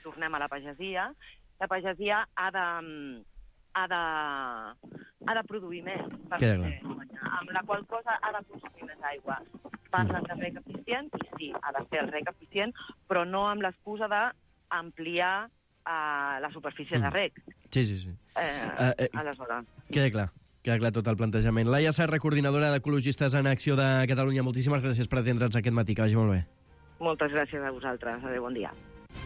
tornem a la pagesia ha de produir més per poder guanyar, amb la qual cosa ha de consumir més aigua. Parlen de reg eficient, i sí, ha de ser el reg eficient, però no amb l'excusa d'ampliar la superfície de reg. Sí. Aleshores. Queda clar tot el plantejament. Laia Serra, coordinadora d'Ecologistes en Acció de Catalunya, moltíssimes gràcies per atendre'ns aquest matí, que vagi molt bé. Moltes gràcies a vosaltres. Adéu, bon dia.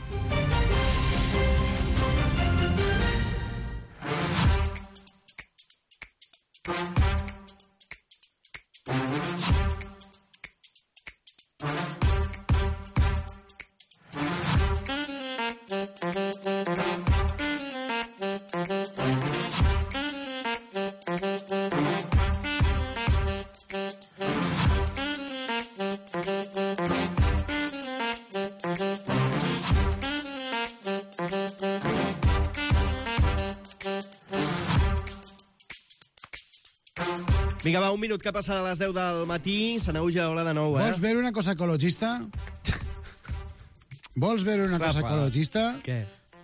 Vinga, va, un minut que passa de les 10 del matí. Sanauja, hola de nou, Vols veure una cosa ecologista? Vols veure una cosa ecologista? Què?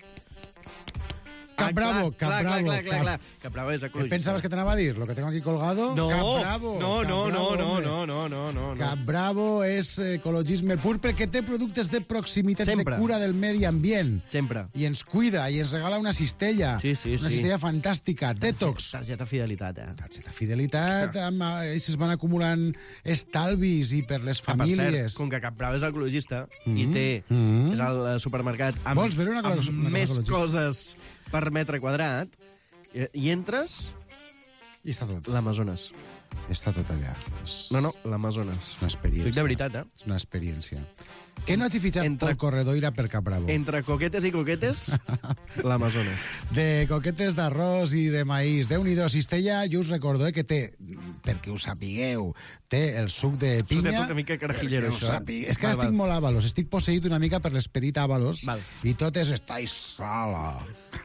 Cap Bravo. Clar. Cap Bravo és ¿Qué ecologista. pensabas que te va a decir? ¿Lo que tengo aquí colgado? No, Cap Bravo. no. Cap Bravo és ecologisme pur perquè té productes de proximitat, Sempre. de cura del medi ambient. Sempre. I ens cuida, i ens regala una cistella. Sí. Una cistella fantàstica. Detox. Targeta fidelitat, Targeta fidelitat, ells es van acumulant estalvis i per les famílies. Per cert, com que Cap Bravo és ecologista i té, és el supermercat amb, Vols veure una cosa més ecologista? coses per metre quadrat, i entres I està tot. l'Amazones. Està tot allà. No, l'Amazones. És una experiència. Dic de veritat, És una experiència. Que no hagi fitxat pel corredor irà per Cap Bravo. Entre coquetes i coquetes, l'Amazones. De coquetes d'arròs i de maïs. Déu-n'hi-do, cistella, jo us recordo que té, perquè ho sapigueu, té el suc de pinya... Suc de una mica carajillero. És que ara estic molt Ábalos, estic posseït una mica per l'esperit Ábalos, Val. i tot és estáis sola.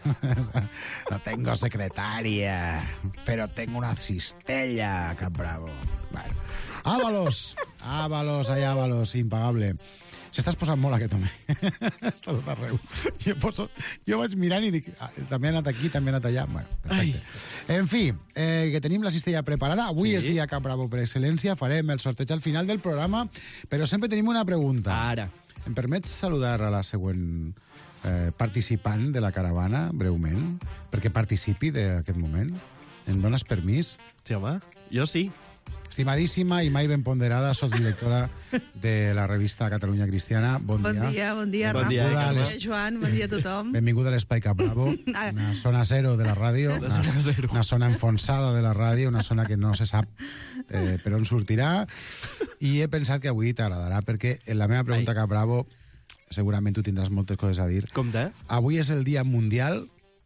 No tengo secretaria, pero tengo una cistella, Cap Bravo. Bueno. Ábalos, allà Ábalos, impagable. S'estàs posant molt aquest home. Està tot arreu. Jo vaig mirant i dic, també ha anat aquí, també ha anat allà. Bueno, perfecte. En fi, que tenim la cistella preparada. Avui és dia Cap Bravo per excel·lència. Farem el sorteig al final del programa, però sempre tenim una pregunta. Ara. Em permets saludar a la següent participant de la caravana, breument, perquè participi d'aquest moment? Em dones permís? Sí, home, jo sí. Estimadíssima i mai ben ponderada, sotsdirectora de la revista Catalunya Cristiana. Bon dia. Bon dia, Bon dia, Rafa. Carme. Bon dia, Joan. Bon dia a tothom. Benvinguda a l'Espai Cap Bravo, una zona zero de la ràdio, una zona enfonsada de la ràdio, una zona que no se sap per on sortirà, i he pensat que avui t'agradarà, perquè en la meva pregunta Cap Bravo segurament tu tindràs moltes coses a dir. Compte. Avui és el dia mundial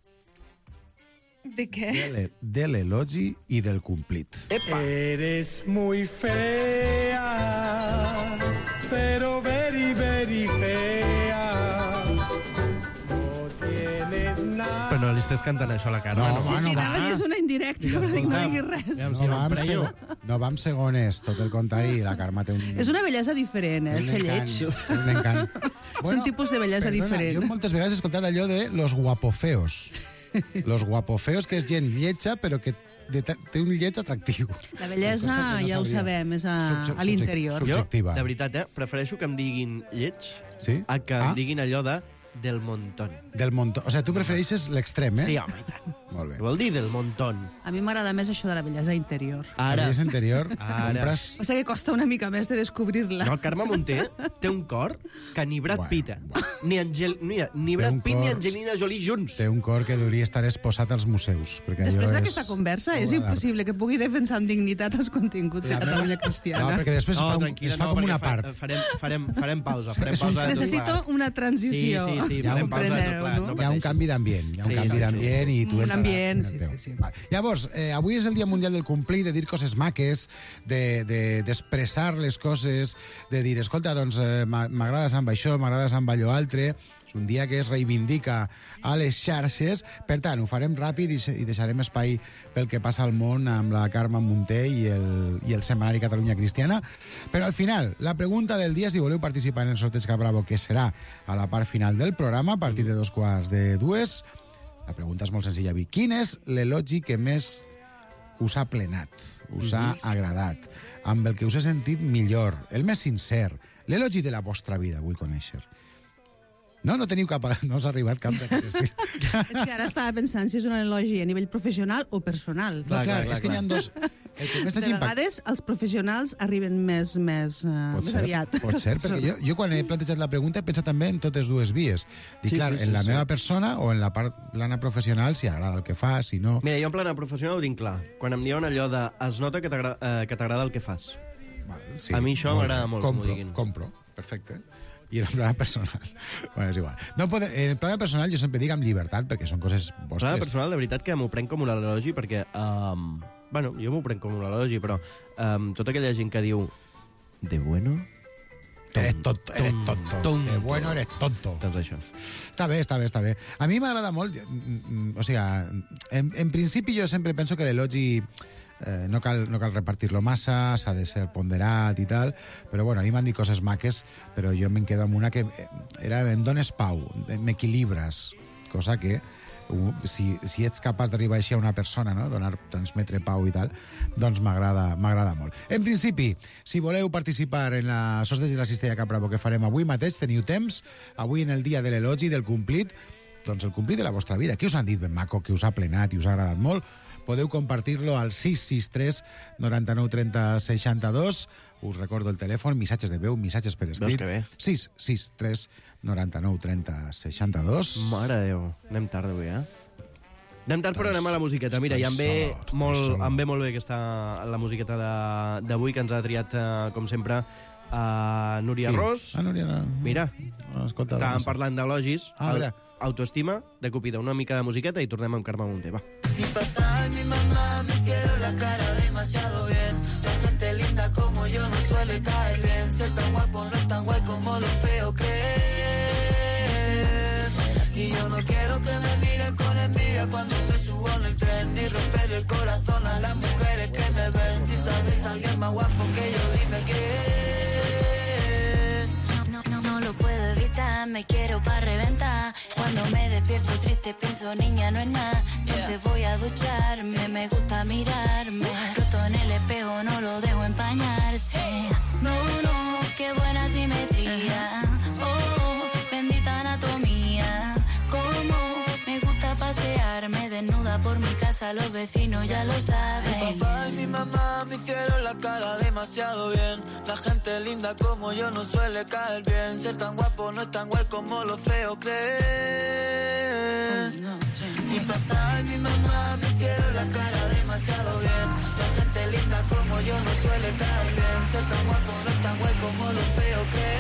De què? de l'elogi i del complit. Epa! Eres muy fea, pero very, very fea. No tienes nada. Però no li estàs cantant això a la cara. No, Sí, no anava a dir, és una indirecta, però dic, no diguis res. No vam segones, tot el contrari, la Carme té un... És una bellesa diferent, el ser lleig. Un encant. És un tipus de bellesa diferent. Jo moltes vegades he escoltat allò de los guapofeos. Los guapofeos, que és gent lletja, però que té un lleig atractiu. La bellesa, Cosa que no ja ho sabria. sabem, és a l'interior. Subjectiva. Jo, de veritat, prefereixo que em diguin lleig Sí? a que em diguin allò de del montón. Del montón. O sigui, tu prefereixes l'extrem, eh? Sí, home, i tant. Molt bé. Què vol dir del montón? A mi m'agrada més això de la bellesa interior. Ara. És interior, Ara. compres... Passa que costa una mica més de descobrir-la. No, Carme Monter té un cor que ni Brad Pitt, ni Brad Pitt ni Angelina Jolie junts. Té un cor que hauria estar exposat als museus. Després d'aquesta conversa és impossible que pugui defensar amb dignitat els continguts de Catalunya Cristiana. No, perquè després es fa com una part. Farem pausa. Necessito una transició. Sí, Hi ha farem un pausa de tot preneu, plat. no? Hi ha un canvi d'ambient. Hi ha un Sí, canvi sí, d'ambient sí, i tu Un entraràs ambient, en el teu. sí. Vale. Llavors, avui és el Dia Mundial del Complir, de dir coses maques, d'expressar les coses, de dir, escolta, doncs m'agrades amb això, m'agrades amb allò altre. un dia que es reivindica a les xarxes. Per tant, ho farem ràpid i deixarem espai pel que passa al món amb la Carme Munté i el setmanari Catalunya Cristiana. Però al final, la pregunta del dia, si voleu participar en el sorteig Cap Bravo, que serà a la part final del programa, a partir de 2:45, la pregunta és molt senzilla. Quin és l'elogi que més us ha plenat, us ha agradat, amb el que us he sentit millor, el més sincer, l'elogi de la vostra vida, vull conèixer? No teniu cap... No us ha arribat cap d'aquest estil. És que ara estava pensant si és un elogi a nivell professional o personal. Clar, és que hi ha dos... De vegades els professionals arriben més aviat. Pot ser, perquè jo quan he plantejat la pregunta he pensat també en totes dues vies. Dic, clar, en la meva persona o en la part plana professional, si agrada el que fa, si no... Mira, jo en plana professional ho tinc clar. Quan em diuen allò de es nota que t'agrada el que fas. Sí, a mi això m'agrada molt, que m'ho diguin. Compro, perfecte. I en el plana personal... Bueno, és igual. En el plana personal jo sempre dic amb llibertat, perquè són coses vostres. En plana personal, de veritat que m'ho prenc com un elogi, perquè... Bueno, jo m'ho prenc com un elogi, però tota aquella gent que diu de bueno... Eres tonto. De bueno eres tonto. Doncs això. Està bé. A mi m'agrada molt... O sigui, en principi jo sempre penso que l'elogi no cal repartir-lo massa, s'ha de ser ponderat i tal, però bueno, a mi m'han dit coses maques, però jo me'n quedo amb una que era em dones pau, m'equilibres, cosa que si ets capaç d'arribar així a una persona, no? Transmetre pau i tal, doncs m'agrada molt. En principi, si voleu participar en la sorteig de la cistella Cap Bravo que farem avui mateix, teniu temps, avui en el dia de l'elogi, del complit, doncs el complit de la vostra vida. Què us han dit ben maco, que us ha plenat i us ha agradat molt? Podeu compartir-lo al 663 99 30 62. Us recordo el telèfon, missatges de veu, missatges per escrit. 663 99 30 62. Mare de Déu, anem tard avui, Anem tard, però anem a la musiqueta. Mira, i em ve molt bé la musiqueta d'avui, que ens ha triat, com sempre, Núria Ros. Núria. Mira, escolta, estàvem parlant d'elogis. Mira. Autoestima, de Cupido. Una mica de musiqueta i tornem amb Carme Munté, va. Mi papá y mi mamá me hicieron la cara demasiado bien. La gente linda como yo no suele caer bien. Ser tan guapo no es tan guay como lo feo que es. Y yo no quiero que me miren con envidia cuando me subo en el tren, ni romper el corazón a las mujeres que me ven. Si sabes a alguien más guapo que yo, dime quién. No lo puedo evitar, me quiero pa' reventar. Cuando me despierto triste pienso, niña, no es nada. Entonces voy a ducharme, me gusta mirarme. Roto en el espejo, no lo dejo empañarse. No, qué buena simetría. Oh, bendita anatomía. Cómo me gusta pasearme desnuda por mi casa, los vecinos ya lo saben. Mi papá y mi mamá me hicieron la cara demasiado bien. La gente linda como yo no suele caer bien. Ser tan guapo no es tan guay como lo feo creen. Mi papá y mi mamá me hicieron la cara demasiado bien. La gente linda como yo no suele caer bien. Ser tan guapo no es tan guay como lo feo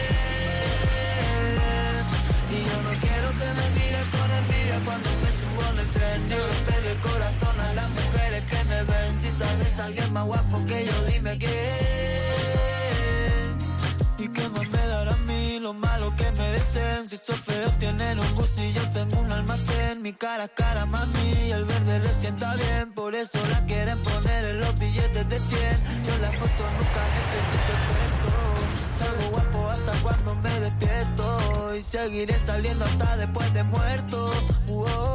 creen. Y yo no quiero que me miren con envidia cuando me subo en el tren, ni romperle el corazón a las mujeres que me ven. Si sabes a alguien más guapo que yo, dime quién. ¿Y qué más me dará a mí lo malo que me deseen? Si esos feos tienen un bus y yo tengo un almacén. Mi cara es cara, mami, y el verde le sienta bien. Por eso la quieren poner en los billetes de 100. Yo en la foto nunca necesito efecto. Salgo guapo hasta cuando me despierto. Y seguiré saliendo hasta después de muerto. Y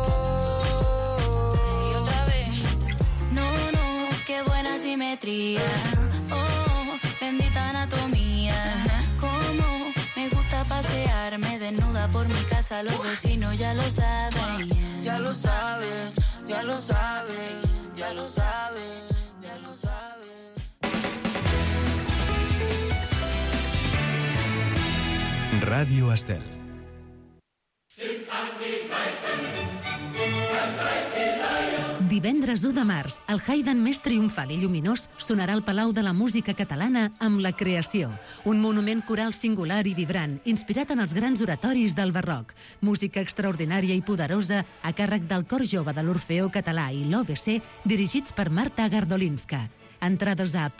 otra vez. No, qué buena simetría. Oh, bendita anatomía. Cómo me gusta pasearme desnuda por mi casa. Los vecinos ya lo saben. Ya lo saben, ya lo saben, ya lo saben, ya lo saben. Ràdio Estel. Divendres 1 de març, el Haydn més triomfal i lluminós sonarà al Palau de la Música Catalana amb La Creació, un monument coral singular i vibrant, inspirat en els grans oratoris del barroc. Música extraordinària i poderosa a càrrec del Cor Jove de l'Orfeó Català i l'OBC, dirigits per Marta Gardolinska. Entrades a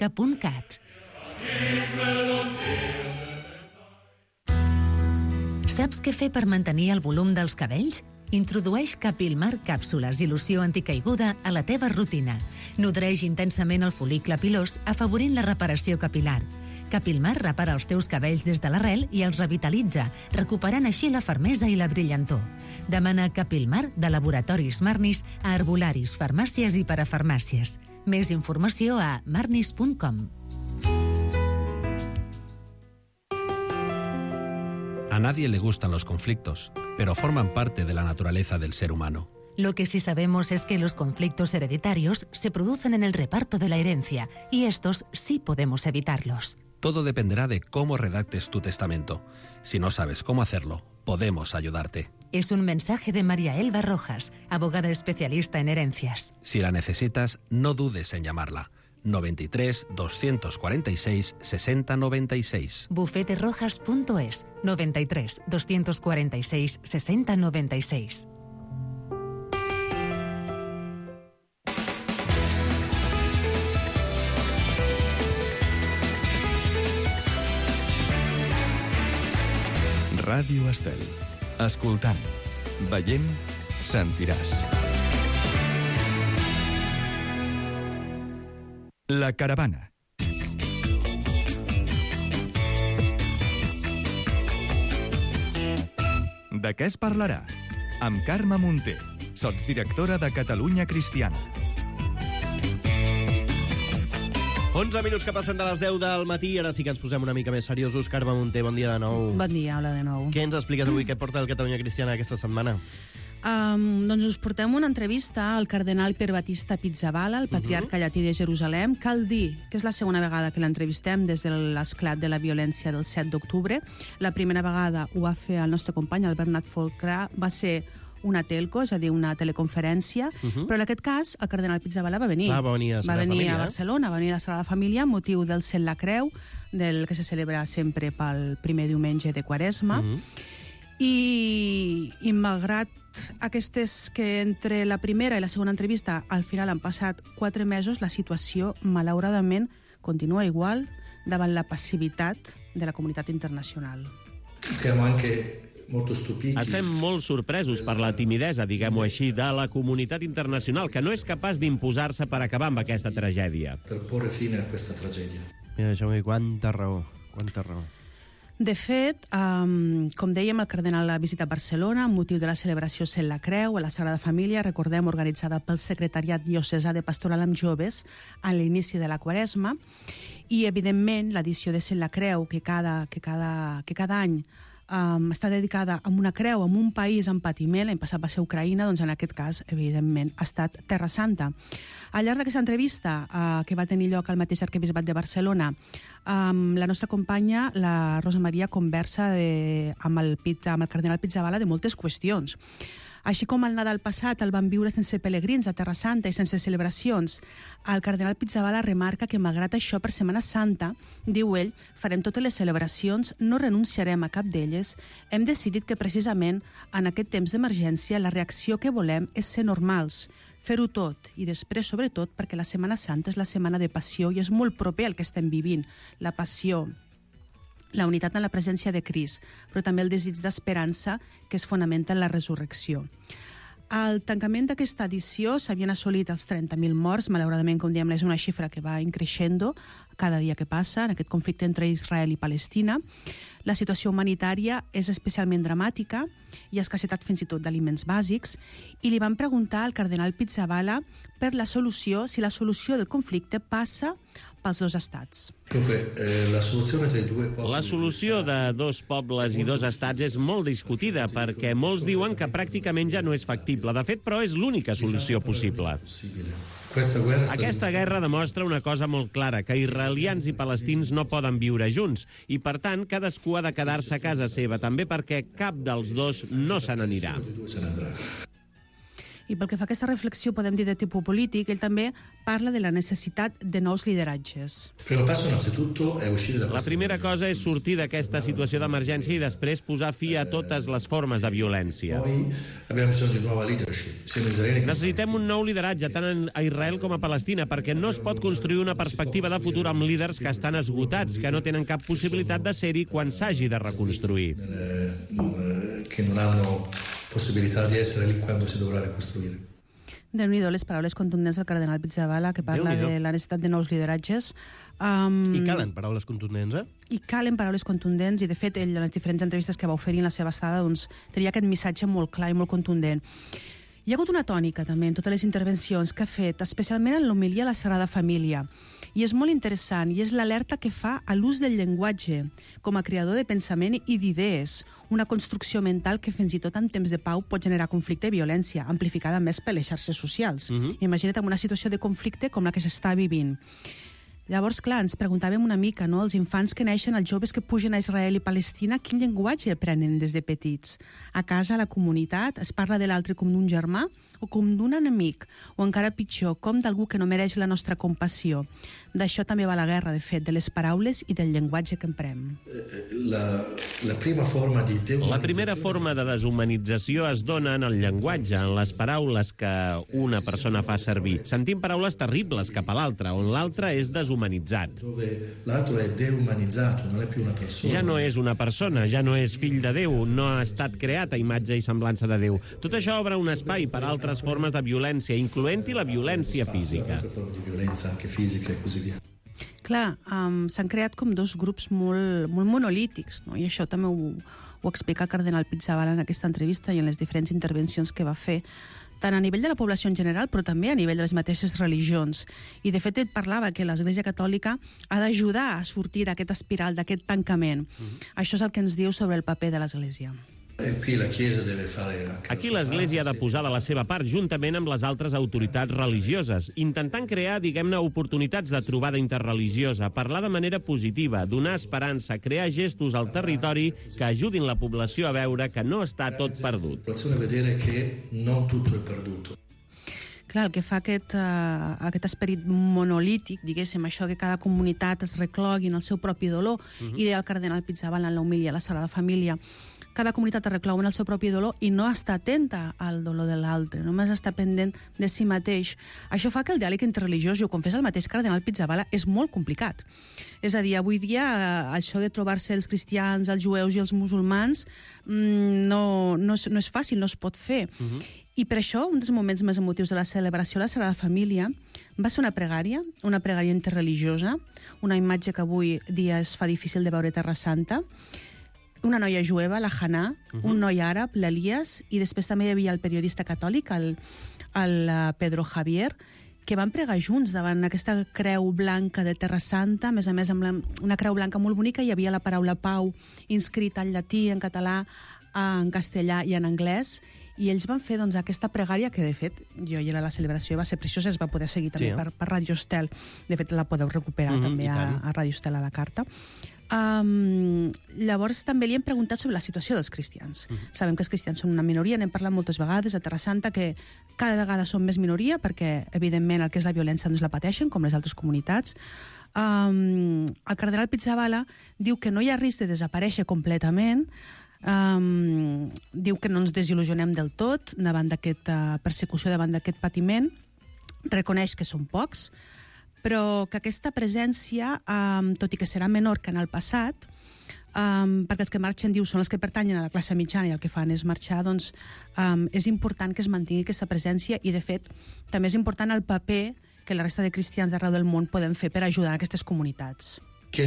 palaumusica.cat. Saps què fer per mantenir el volum dels cabells? Introdueix Capilmar càpsules i loció anticaiguda a la teva rutina. Nodreix intensament el fol·licle pilós, afavorint la reparació capilar. Capilmar repara els teus cabells des de l'arrel i els revitalitza, recuperant així la fermesa i la brillantor. Demana Capilmar de Laboratoris Marnis a herbolaris, farmàcies i parafarmàcies. Més informació a marnis.com. A nadie le gustan los conflictos, pero forman parte de la naturaleza del ser humano. Lo que sí sabemos es que los conflictos hereditarios se producen en el reparto de la herencia, y estos sí podemos evitarlos. Todo dependerá de cómo redactes tu testamento. Si no sabes cómo hacerlo, podemos ayudarte. Es un mensaje de María Elba Rojas, abogada especialista en herencias. Si la necesitas, no dudes en llamarla. 93 246 60 96. Bufeterojas.es 93 246 60 96. Ràdio Estel. Escoltant, veient, sentiràs. La caravana. De què es parlarà? Amb Carme Munter, sotsdirectora de Catalunya Cristiana. 11 minuts que passen de les 10 del matí, ara sí que ens posem una mica més seriosos. Carme Munter, bon dia de nou. Bon dia, hola de nou. Què ens expliques avui? Què porta el Catalunya Cristiana aquesta setmana? Doncs us portem una entrevista al cardenal Pier Battista Pizzaballa, el patriarca llatí de Jerusalem. Cal dir que és la segona vegada que l'entrevistem des de l'esclat de la violència del 7 d'octubre. La primera vegada ho va fer el nostre company, el Bernat Folcrà, va ser una telco, és a dir, una teleconferència, però en aquest cas el cardenal Pizzaballa va venir. Va venir a Barcelona, va venir a la Sagrada Família, motiu del Cel la Creu, del que se celebra sempre pel primer diumenge de Quaresma. I malgrat aquestes que entre la primera i la segona entrevista al final han passat 4 mesos, la situació, malauradament, continua igual davant la passivitat de la comunitat internacional. Estem molt sorpresos per la timidesa, diguem-ho així, de la comunitat internacional, que no és capaç d'imposar-se per acabar amb aquesta tragèdia. Mira, Jaume, quanta raó. De fet, com dèiem, el cardenal ha visitat Barcelona amb motiu de la celebració Cel la Creu a la Sagrada Família, recordem, organitzada pel Secretariat Diocesà de Pastoral amb Joves a l'inici de la Quaresma, i, evidentment, l'edició de Cel la Creu, que cada any està dedicada a una creu, a un país en patiment. L'any passat va ser Ucraïna, doncs en aquest cas, evidentment, ha estat Terra Santa. Al llarg d'aquesta entrevista, que va tenir lloc al mateix arquebisbat de Barcelona, la nostra companya, la Rosa Maria, conversa amb el cardenal Pizzaballa de moltes qüestions. Així com el Nadal passat el van viure sense pelegrins a Terra Santa i sense celebracions, el cardenal Pizzaballa remarca que, malgrat això, per Setmana Santa, diu ell, farem totes les celebracions, no renunciarem a cap d'elles. Hem decidit que, precisament, en aquest temps d'emergència, la reacció que volem és ser normals, fer-ho tot, i després, sobretot, perquè la Setmana Santa és la setmana de passió i és molt proper al que estem vivint, la passió, la unitat en la presència de Crist, però també el desig d'esperança que es fonamenta en la resurrecció. Al tancament d'aquesta edició s'havien assolit els 30.000 morts. Malauradament, com diem, és una xifra que va increixendo cada dia que passa en aquest conflicte entre Israel i Palestina. La situació humanitària és especialment dramàtica, hi ha escassetat fins i tot d'aliments bàsics, i li van preguntar al cardenal Pizzaballa per la solució, si la solució del conflicte passa pels dos estats. La solució de dos pobles i dos estats és molt discutida, perquè molts diuen que pràcticament ja no és factible. De fet, però, és l'única solució possible. Aquesta guerra demostra una cosa molt clara, que israelians i palestins no poden viure junts, i per tant cadascú ha de quedar-se a casa seva, també perquè cap dels dos no se n'anirà. I pel que fa a aquesta reflexió, podem dir de tipus polític, ell també parla de la necessitat de nous lideratges. La primera cosa és sortir d'aquesta situació d'emergència i després posar fi a totes les formes de violència. Necessitem un nou lideratge, tant a Israel com a Palestina, perquè no es pot construir una perspectiva de futur amb líders que estan esgotats, que no tenen cap possibilitat de ser-hi quan s'hagi de reconstruir. che non hanno possibilità di essere lì quando si dovrà ricostruire. Déu-n'hi-do, les paraules contundents del cardenal Pizzaballa, que parla de la necessitat de nous lideratges. I calen paraules contundents, I calen paraules contundents, i de fet, ell, en les diferents entrevistes que va oferir en la seva estada, doncs, tenia aquest missatge molt clar i molt contundent. Hi ha hagut una tònica, també, en totes les intervencions que ha fet, especialment en l'homilia a la Sagrada Família. I és molt interessant, i és l'alerta que fa a l'ús del llenguatge com a creador de pensament i d'idees, una construcció mental que fins i tot en temps de pau pot generar conflicte i violència, amplificada més per les xarxes socials. Imagina't en una situació de conflicte com la que s'està vivint. Llavors, clar, ens preguntàvem una mica, no? Els infants que neixen, els joves que pugen a Israel i Palestina, quin llenguatge aprenen des de petits? A casa, a la comunitat, es parla de l'altre com d'un germà o com d'un enemic? O encara pitjor, com d'algú que no mereix la nostra compassió? D'això també va la guerra, de fet, de les paraules i del llenguatge que emprem. La primera forma de deshumanització es dona en el llenguatge, en les paraules que una persona fa servir. Sentim paraules terribles cap a l'altre, on l'altre és deshumanitzat. L'altro è dehumanizzato, non è più una persona. Ja no és una persona, ja no és fill de Déu, no ha estat creat a imatge i semblança de Déu. Tot això obre un espai per a altres formes de violència, incloent-hi la violència física. Clar, s'han creat com dos grups molt monolítics, no? I això també ho explica el cardenal Pizzaballa en aquesta entrevista i en les diferents intervencions que va fer, tant a nivell de la població en general, però també a nivell de les mateixes religions. I, de fet, ell parlava que l'Església Catòlica ha d'ajudar a sortir d'aquesta espiral, d'aquest tancament. Això és el que ens diu sobre el paper de l'Església. Aquí l'Església ha de posar de la seva part, juntament amb les altres autoritats religioses, intentant crear, diguem-ne, oportunitats de trobada interreligiosa, parlar de manera positiva, donar esperança, crear gestos al territori que ajudin la població a veure que no està tot perdut. Clar, el que fa aquest esperit monolític, diguéssim, això que cada comunitat es reclogui en el seu propi dolor, i deia el cardenal Pizzaballa en l'homilia a la Sagrada Família, cada comunitat es reclou en el seu propi dolor i no està atenta al dolor de l'altre, només està pendent de si mateix. Això fa que el diàleg interreligiós, i ho confessa el mateix cardenal Pizzaballa, és molt complicat. És a dir, avui dia això de trobar-se els cristians, els jueus i els musulmans no és fàcil, no es pot fer. I per això, un dels moments més emotius de la celebració de la Sagrada Família va ser una pregària interreligiosa, una imatge que avui dia es fa difícil de veure a Terra Santa, una noia jueva, la Haná, un noi àrab, l'Elias, i després també hi havia el periodista catòlic, el Pedro Javier, que van pregar junts davant aquesta creu blanca de Terra Santa, a més amb una creu blanca molt bonica, hi havia la paraula pau inscrita en llatí, en català, en castellà i en anglès, i ells van fer aquesta pregària que, de fet, jo hi era a la celebració, va ser preciosa, es va poder seguir també per Radio Estel. De fet, la podeu recuperar també a Radio Estel a la carta. Llavors també li hem preguntat sobre la situació dels cristians. Sabem que els cristians són una minoria, n'hem parlat moltes vegades a Terra Santa, que cada vegada són més minoria perquè, evidentment, el que és la violència no la pateixen, com les altres comunitats. El cardenal Pizzaballa diu que no hi ha risc de desaparèixer completament, diu que no ens desil·lusionem del tot davant d'aquesta persecució, davant d'aquest patiment, reconeix que són pocs, però que aquesta presència, tot i que serà menor que en el passat, perquè els que marxen, diu, són els que pertanyen a la classe mitjana i el que fan és marxar, doncs és important que es mantingui aquesta presència i, de fet, també és important el paper que la resta de cristians d'arreu del món poden fer per ajudar a aquestes comunitats.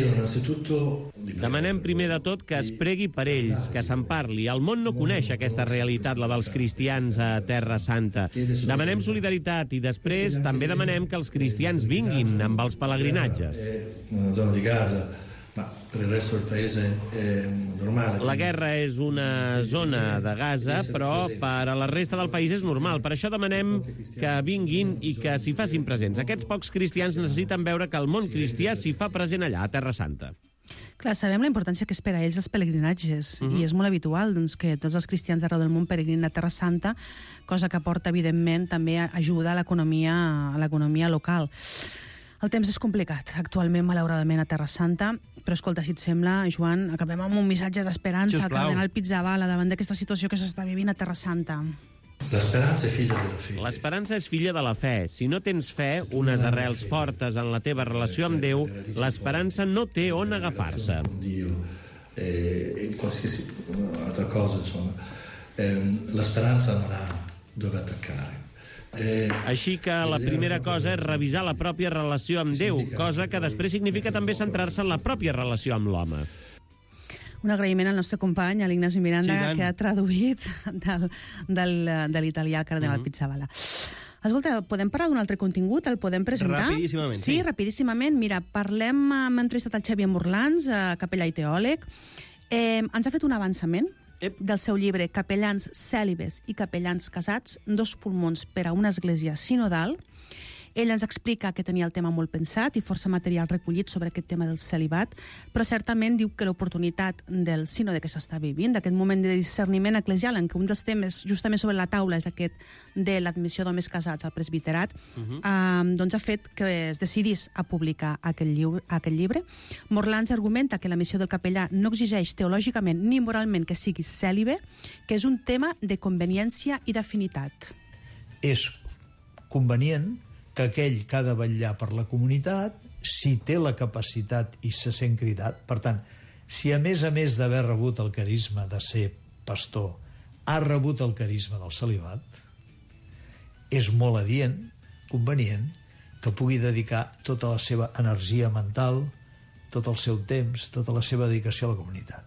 Demanem primer de tot que es pregui per ells, que se'n parli. El món no coneix aquesta realitat, la dels cristians a Terra Santa. Demanem solidaritat i després també demanem que els cristians vinguin amb els pelegrinatges. La guerra és una zona de Gaza, però per a la resta del país és normal. Per això demanem que vinguin i que s'hi facin presents. Aquests pocs cristians necessiten veure que el món cristià s'hi fa present allà, a Terra Santa. Clar, sabem la importància que és per a ells els pelegrinatges, i és molt habitual que tots els cristians d'arreu del món peregrinin a Terra Santa, cosa que aporta, evidentment, també ajuda a l'economia local. El temps és complicat, actualment, malauradament, a Terra Santa, però escolta, si et sembla, Joan, acabem amb un missatge d'esperança al cardenal Pizzaballa davant d'aquesta situació que s'està vivint a Terra Santa. L'esperança és filla de la fe. Si no tens fe, unes arrels fortes en la teva relació amb Déu, l'esperança no té on agafar-se. in qualsiasi altra cosa, insomma, la speranza non ha dove attaccare. Així que la primera cosa és revisar la pròpia relació amb Déu, cosa que després significa també centrar-se en la pròpia relació amb l'home. Un agraïment al nostre company, a l'Ignasi Miranda, que ha traduït de l'italià al cardenal Pizzaballa. Escolta, podem parlar d'un altre contingut? El podem presentar? Rapidíssimament, sí. Rapidíssimament. Mira, hem entrevistat el Xavier Morlans, capellà i teòleg. Ens ha fet un avançament del seu llibre Capellans cèlibes i capellans casats, 2 pulmons per a una església sinodal. Ell ens explica que tenia el tema molt pensat i força material recollit sobre aquest tema del celibat, però certament diu que l'oportunitat del sínode que s'està vivint, d'aquest moment de discerniment eclesial en què un dels temes justament sobre la taula és aquest de l'admissió d'homes casats al presbiterat, doncs ha fet que es decidís a publicar aquest llibre. Morlans argumenta que la missió del capellà no exigeix teològicament ni moralment que sigui cèlibe, que és un tema de conveniència i d'afinitat. És convenient que aquell que ha de vetllar per la comunitat, si té la capacitat i se sent cridat, per tant, si a més d'haver rebut el carisma de ser pastor, ha rebut el carisma del celibat, és molt adient, convenient, que pugui dedicar tota la seva energia mental, tot el seu temps, tota la seva dedicació a la comunitat.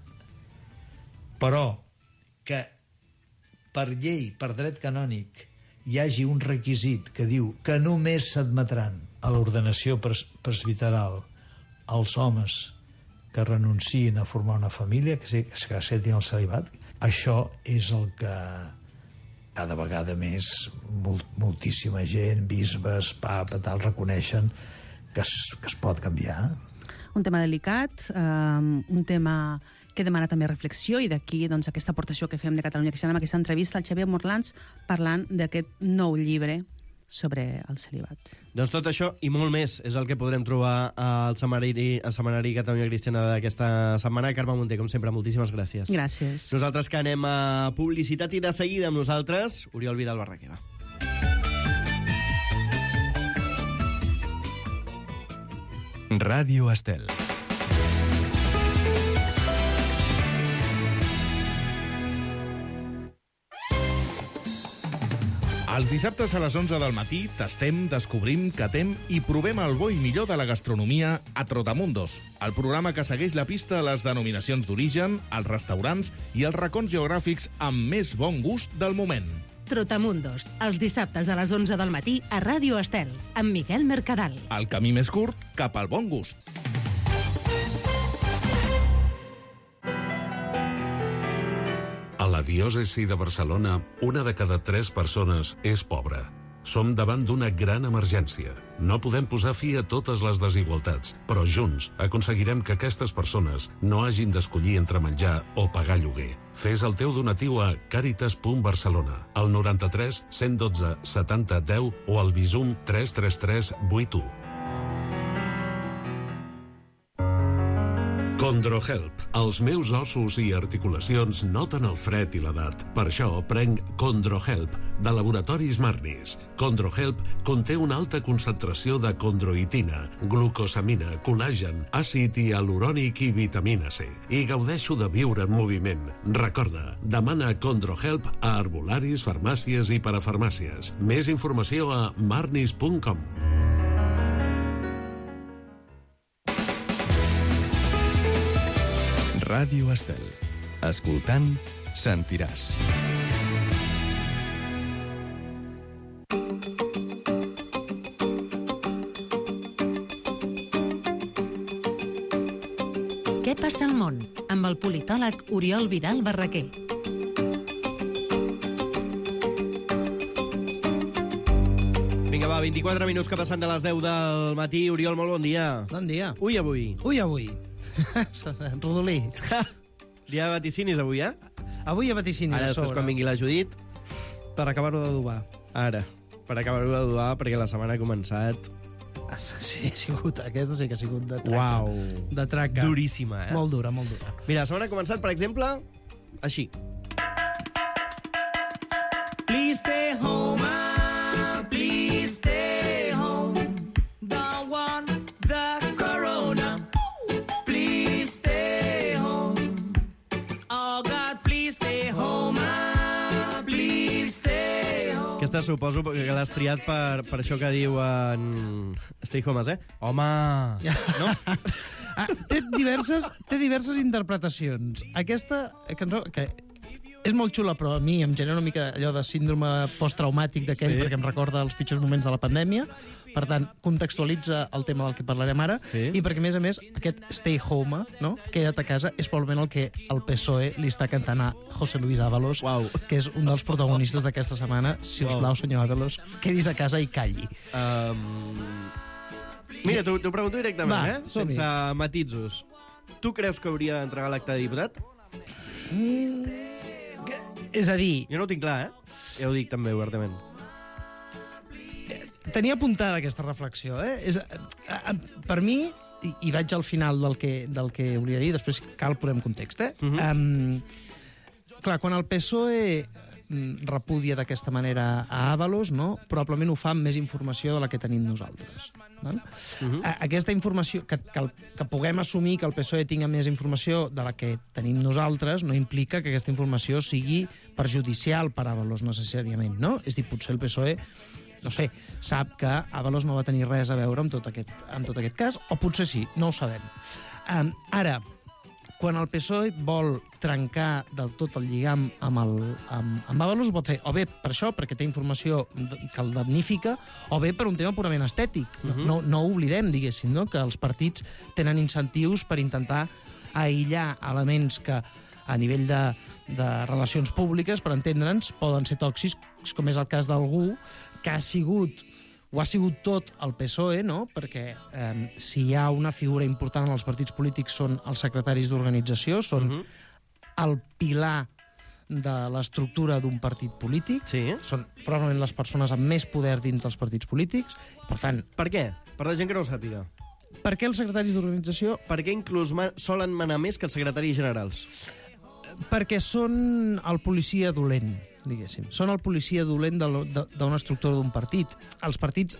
Però que per llei, per dret canònic, hi hagi un requisit que diu que només s'admetran a l'ordenació presbiteral els homes que renunciïn a formar una família, que acceptin el celibat, això és el que cada vegada més moltíssima gent, bisbes, papa, tal, reconeixen que es pot canviar. Un tema delicat, un tema que demana també reflexió, i d'aquí doncs, aquesta aportació que fem de Catalunya Cristiana amb aquesta entrevista al Xavier Morlans parlant d'aquest nou llibre sobre el celibat. Doncs tot això i molt més és el que podrem trobar al Setmanari Catalunya Cristiana d'aquesta setmana. Carme Munté, com sempre, moltíssimes gràcies. Gràcies. Nosaltres que anem a publicitat i de seguida amb nosaltres, Oriol Vidal Barraquer. Ràdio Estel. Els dissabtes a les 11 del matí tastem, descobrim, catem i provem el bo i millor de la gastronomia a Trotamundos, el programa que segueix la pista a les denominacions d'origen, els restaurants i els racons geogràfics amb més bon gust del moment. Trotamundos, els dissabtes a les 11 del matí a Ràdio Estel, amb Miquel Mercadal. El camí més curt cap al bon gust. A la diòcesi de Barcelona, 1 de cada 3 persones és pobra. Som davant d'una gran emergència. No podem posar fi a totes les desigualtats, però junts aconseguirem que aquestes persones no hagin d'escollir entre menjar o pagar lloguer. Fes el teu donatiu a caritas.barcelona, al 93 112 70 10 o al Bizum 333 81. Condrohelp. Els meus ossos i articulacions noten el fred i l'edat. Per això prenc Condrohelp, de Laboratoris Marnis. Condrohelp conté una alta concentració de condroitina, glucosamina, col·làgen, àcid hialurònic i vitamina C. I gaudeixo de viure en moviment. Recorda, demana Condrohelp a herbolaris, farmàcies i parafarmàcies. Més informació a marnis.com. Ràdio Estel. Escoltant, sentiràs. Què passa al món? Amb el politòleg Oriol Vidal Barraquer. Vinga, va, 24 minuts que passen de les 10 del matí. Oriol, molt bon dia. Bon dia. Ui, avui. Rodolí. Dia de vaticinis avui, eh? Avui hi ha vaticinis Ara, a sobre. després, quan vingui la Judit... Per acabar-ho d'adobar. Ara, per acabar-ho d'adobar, perquè la setmana ha començat... Sí, aquesta sí que ha sigut de traca. Uau. De traca. Duríssima, eh? Molt dura, molt dura. Mira, la setmana ha començat, per exemple, així. Please stay home, please stay home. Don't want the corona. Please stay home. Aquesta suposo que l'has triat per això que diuen Stay Homes, Home! No? Té diverses interpretacions. Aquesta cançó, que és molt xula, però a mi em genera una mica allò de síndrome posttraumàtic d'aquell, perquè em recorda els pitjors moments de la pandèmia. Per tant, contextualitza el tema del que parlarem ara, i perquè, a més, aquest Stay Home, no? Queda't a casa, és probablement el que el PSOE li està cantant a José Luis Ábalos, que és un dels protagonistes d'aquesta setmana. Si us plau, senyor Ábalos, quedis a casa i calli. Mira, t'ho pregunto directament, sense matisos. Tu creus que hauria d'entregar l'acte de diputat? És a dir... Jo no ho tinc clar, Ja ho dic també, obertament. Tenia apuntada aquesta reflexió, Per mi, i vaig al final del que hauria de dir, després cal posem context, Clar, quan el PSOE repudia d'aquesta manera a Ábalos, no? Probablement ho fa amb més informació de la que tenim nosaltres. Aquesta informació, que puguem assumir que el PSOE tinga més informació de la que tenim nosaltres, no implica que aquesta informació sigui perjudicial per a Ábalos necessàriament, no? És a dir, potser el PSOE, no sé, sap que Ábalos no va tenir res a veure amb tot aquest cas, o potser sí, no ho sabem. Ara, quan el PSOE vol trencar del tot el lligam amb Ábalos, ho pot fer o bé per això, perquè té informació que el damnifica, o bé per un tema purament estètic. No oblidem, diguéssim, no? Que els partits tenen incentius per intentar aïllar elements que a nivell de relacions públiques, per entendre'ns, poden ser tòxics, com és el cas d'algú que ha sigut tot el PSOE, no? Perquè si hi ha una figura important en els partits polítics són els secretaris d'organització, són el pilar de l'estructura d'un partit polític, són probablement les persones amb més poder dins dels partits polítics. Per tant... Per què? Per la gent que no ho sàpiga. Per què els secretaris d'organització... Per què inclús solen manar més que els secretaris generals? Perquè són el policia dolent, diguéssim. Són el policia dolent d'una estructura d'un partit. Els partits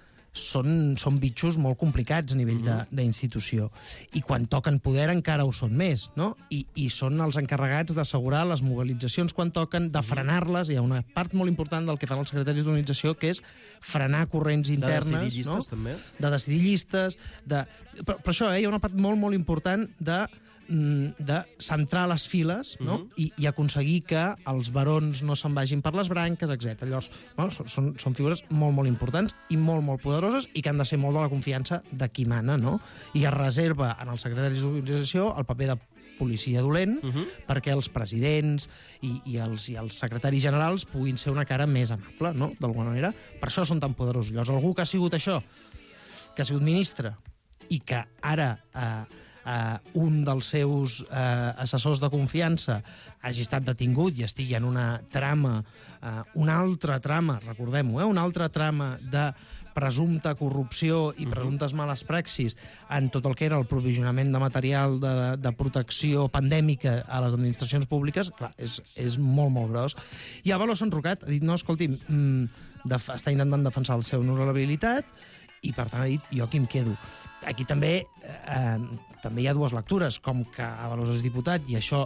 són bitxos molt complicats a nivell d'institució. I quan toquen poder encara ho són més, no? I són els encarregats d'assegurar les mobilitzacions quan toquen, de frenar-les. Hi ha una part molt important del que fan els secretaris d'organització, que és frenar corrents internes. De decidir llistes, també. De decidir llistes. Per això hi ha una part molt, molt important de centrar les files, no? I aconseguir que els barons no se'n vagin per les branques, etc. Llavors, són figures molt, molt importants i molt, molt poderoses i que han de ser molt de la confiança de qui mana, no? I es reserva en els secretaris d'organització el paper de policia dolent perquè els presidents i els secretaris generals puguin ser una cara més amable, no? D'alguna manera. Per això són tan poderosos. Llavors, algú que ha sigut això, que ha sigut ministre i que ara... un dels seus assessors de confiança hagi estat detingut i estigui en una trama, una altra trama, recordem-ho, una altra trama de presumpta corrupció i presumptes males praxis en tot el que era el provisionament de material de protecció pandèmica a les administracions públiques, clar, és molt, molt gros. I Ábalos s'ha enrocat, ha dit, no, escolti'm, està intentant defensar la seva honorabilitat i, per tant, ha dit, jo aquí em quedo. Aquí també hi ha dues lectures, com que Ábalos és diputat i això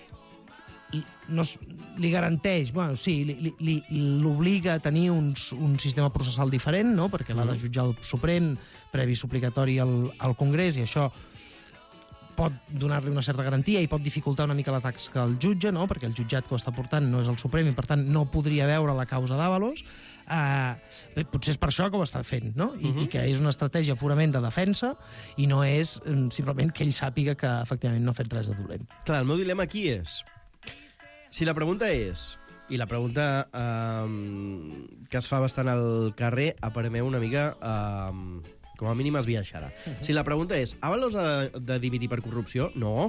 li garanteix, bueno, sí, l'obliga a tenir un sistema processal diferent, no? Perquè l'ha de jutjar el Suprem, previ suplicatori al Congrés, i això pot donar-li una certa garantia i pot dificultar una mica la tasca del jutge, no? Perquè el jutjat que ho està portant no és el Suprem i, per tant, no podria veure la causa d'Ábalos. Potser és per això que ho està fent, no? I que és una estratègia purament de defensa i no és simplement que ell sàpiga que efectivament no ha fet res de dolent. Clar, el meu dilema aquí és, si la pregunta és, i la pregunta que es fa bastant al carrer, a parer meu una mica com a mínim esbiaixada. Si la pregunta és, Ábalos ha de dimitir per corrupció? No.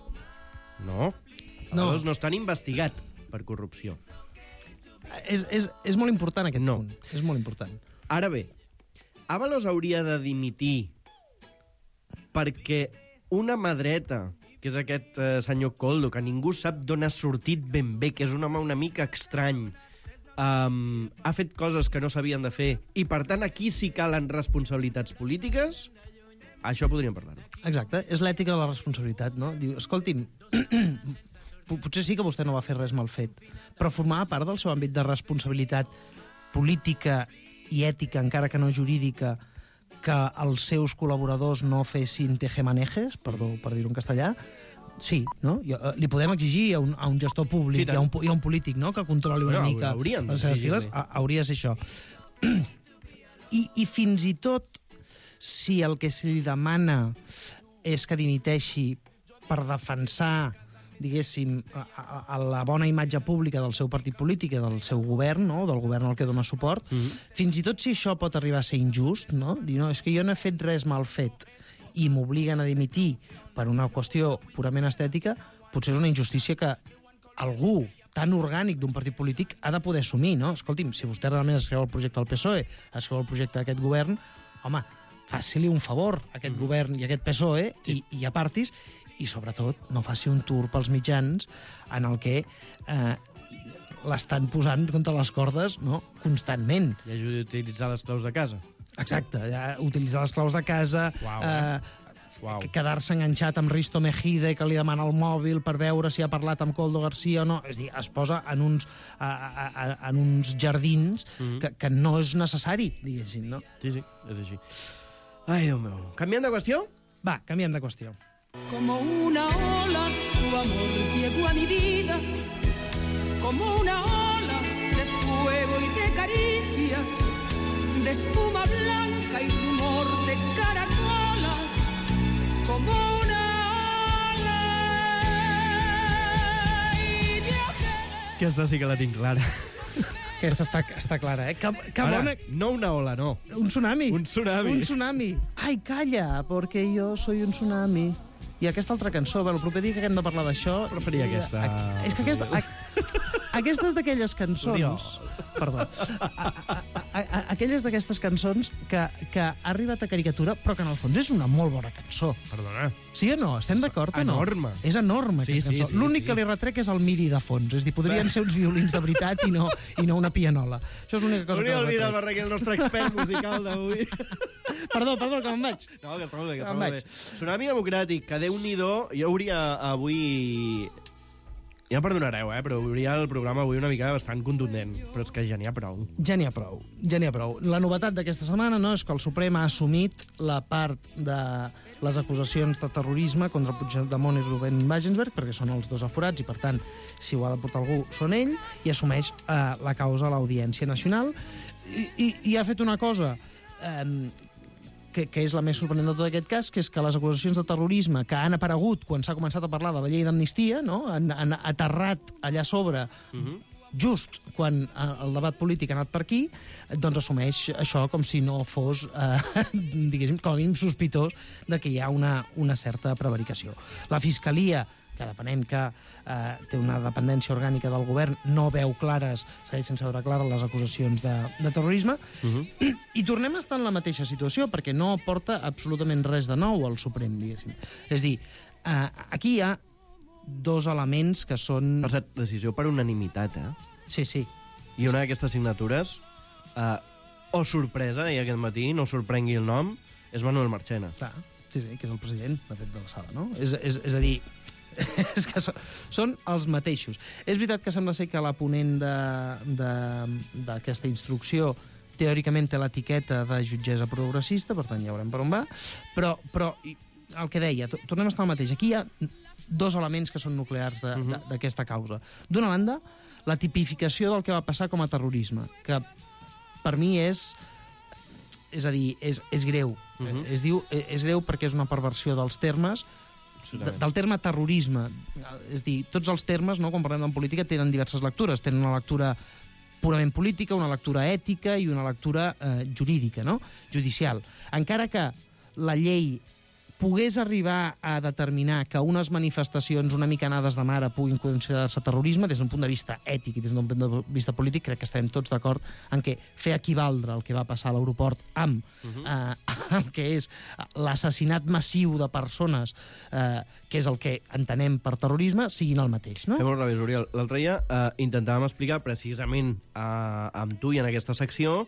Ábalos no està investigat per corrupció. És molt important aquest punt. És molt important. Ara bé, Ábalos hauria de dimitir perquè una mà dreta, que és aquest senyor Koldo, que ningú sap d'on ha sortit ben bé, que és un home una mica estrany, ha fet coses que no s'havien de fer, i per tant aquí sí calen responsabilitats polítiques, això podríem parlar-ho. Exacte, és l'ètica de la responsabilitat, no? Diu, escolti'm, potser sí que vostè no va fer res mal fet, però formava part del seu àmbit de responsabilitat política i ètica, encara que no jurídica, que els seus col·laboradors no fessin tejemanejes, perdó per dir-ho en castellà. Sí, no? Li podem exigir a un gestor públic i a un polític, no?, que controli una mica les seves files. Hauria de ser això. I fins i tot si el que se li demana és que dimiteixi per defensar, diguéssim, la bona imatge pública del seu partit polític i del seu govern, no?, del govern al que dona suport, fins i tot si això pot arribar a ser injust, no?, dir, no, és que jo no he fet res mal fet i m'obliguen a dimitir per una qüestió purament estètica, potser és una injustícia que algú tan orgànic d'un partit polític ha de poder assumir, no? Escolti'm, si vostè realment es creu el projecte del PSOE, es creu el projecte d'aquest govern, home, faci-li un favor a aquest govern i a aquest PSOE i apartis, i sobretot no faci un tour pels mitjans en el que l'estan posant contra les cordes, no?, constantment. I ajudi a utilitzar les claus de casa. Exacte, utilitzar les claus de casa, quedar-se enganxat amb Risto Mejide, que li demana el mòbil per veure si ha parlat amb Koldo García o no. És a dir, es posa en uns jardins que no és necessari, diguéssim, no? Sí, és així. Ai, Déu meu. Canviem de qüestió? Va, canviem de qüestió. Como una ola, tu amor llegó a mi vida, como una ola de fuego y de caricias, de espuma blanca y rumor de caracolas, como una ola. Aquesta sí que la tinc clara. Aquesta està clara, eh? Que Ara, bona... no una ola, no. Un tsunami. Un tsunami. Un tsunami. Ai, calla, porque yo soy un tsunami. I aquesta altra cançó, el proper dia que hem de parlar d'això... Preferia aquesta. És que aquesta és d'aquelles cançons... Perdó. Aquelles d'aquestes cançons que ha arribat a caricatura, però que en el fons és una molt bona cançó. Perdona. Sí o no? Estem d'acord o no? Enorme. És enorme, aquesta cançó. L'únic que li retrec és el midi de fons. És a dir, podrien ser uns violins de veritat i no una pianola. Això és l'única cosa que li retrec. Hauria d'oblidar el nostre expert musical d'avui. Perdó, que me'n vaig. No, que està molt bé. Tsunami democràtic, que Déu-n'hi-do, jo hauria avui... Ja em perdonareu, però hauria el programa avui una mica bastant contundent, però és que ja n'hi ha prou. Ja n'hi ha prou. La novetat d'aquesta setmana, no, és que el Suprem ha assumit la part de les acusacions de terrorisme contra Puigdemont i Rubén Wagensberg, perquè són els dos aforats, i per tant, si ho ha de portar algú, són ell, i assumeix la causa a l'Audiència Nacional, i ha fet una cosa... que és la més sorprenent de tot aquest cas, que és que les acusacions de terrorisme que han aparegut quan s'ha començat a parlar de la llei d'amnistia, no?, han aterrat allà sobre, just quan el debat polític ha anat per aquí, doncs assumeix això com si no fos, diguéssim, com a mínim sospitós de que hi ha una certa prevaricació. La Fiscalia, que depenent que té una dependència orgànica del govern, no veu clares, segueix sense veure clares les acusacions de terrorisme, i tornem a estar en la mateixa situació, perquè no aporta absolutament res de nou al Suprem, diguéssim. És dir, aquí hi ha dos elements que són... Per cert, decisió per unanimitat, Sí. I una d'aquestes signatures, sorpresa, deia aquest matí, no sorprengui el nom, és Manuel Marchena. Clar, sí, que és el president, de fet, de la sala, no? És a dir... és que són els mateixos. És veritat que sembla ser que la ponent d'aquesta instrucció teòricament té l'etiqueta de jutgessa progressista, per tant ja veurem per on va, però el que deia, tornem a estar al mateix. Aquí hi ha dos elements que són nuclears d'aquesta causa. D'una banda, la tipificació del que va passar com a terrorisme, que per mi és a dir, és greu. És greu perquè és una perversió dels termes, del terme terrorisme. És dir, tots els termes, no, quan parlem en política, tenen diverses lectures. Tenen una lectura purament política, una lectura ètica i una lectura jurídica, no?, judicial. Encara que la llei pogués arribar a determinar que unes manifestacions una mica anades de mare puguin considerar-se terrorisme, des d'un punt de vista ètic i des d'un punt de vista polític, crec que estem tots d'acord en que fer equivaldre el que va passar a l'aeroport amb el que és l'assassinat massiu de persones, que és el que entenem per terrorisme, siguin el mateix, no? Fem-ho al revés, Oriol. L'altre dia intentàvem explicar precisament amb tu i en aquesta secció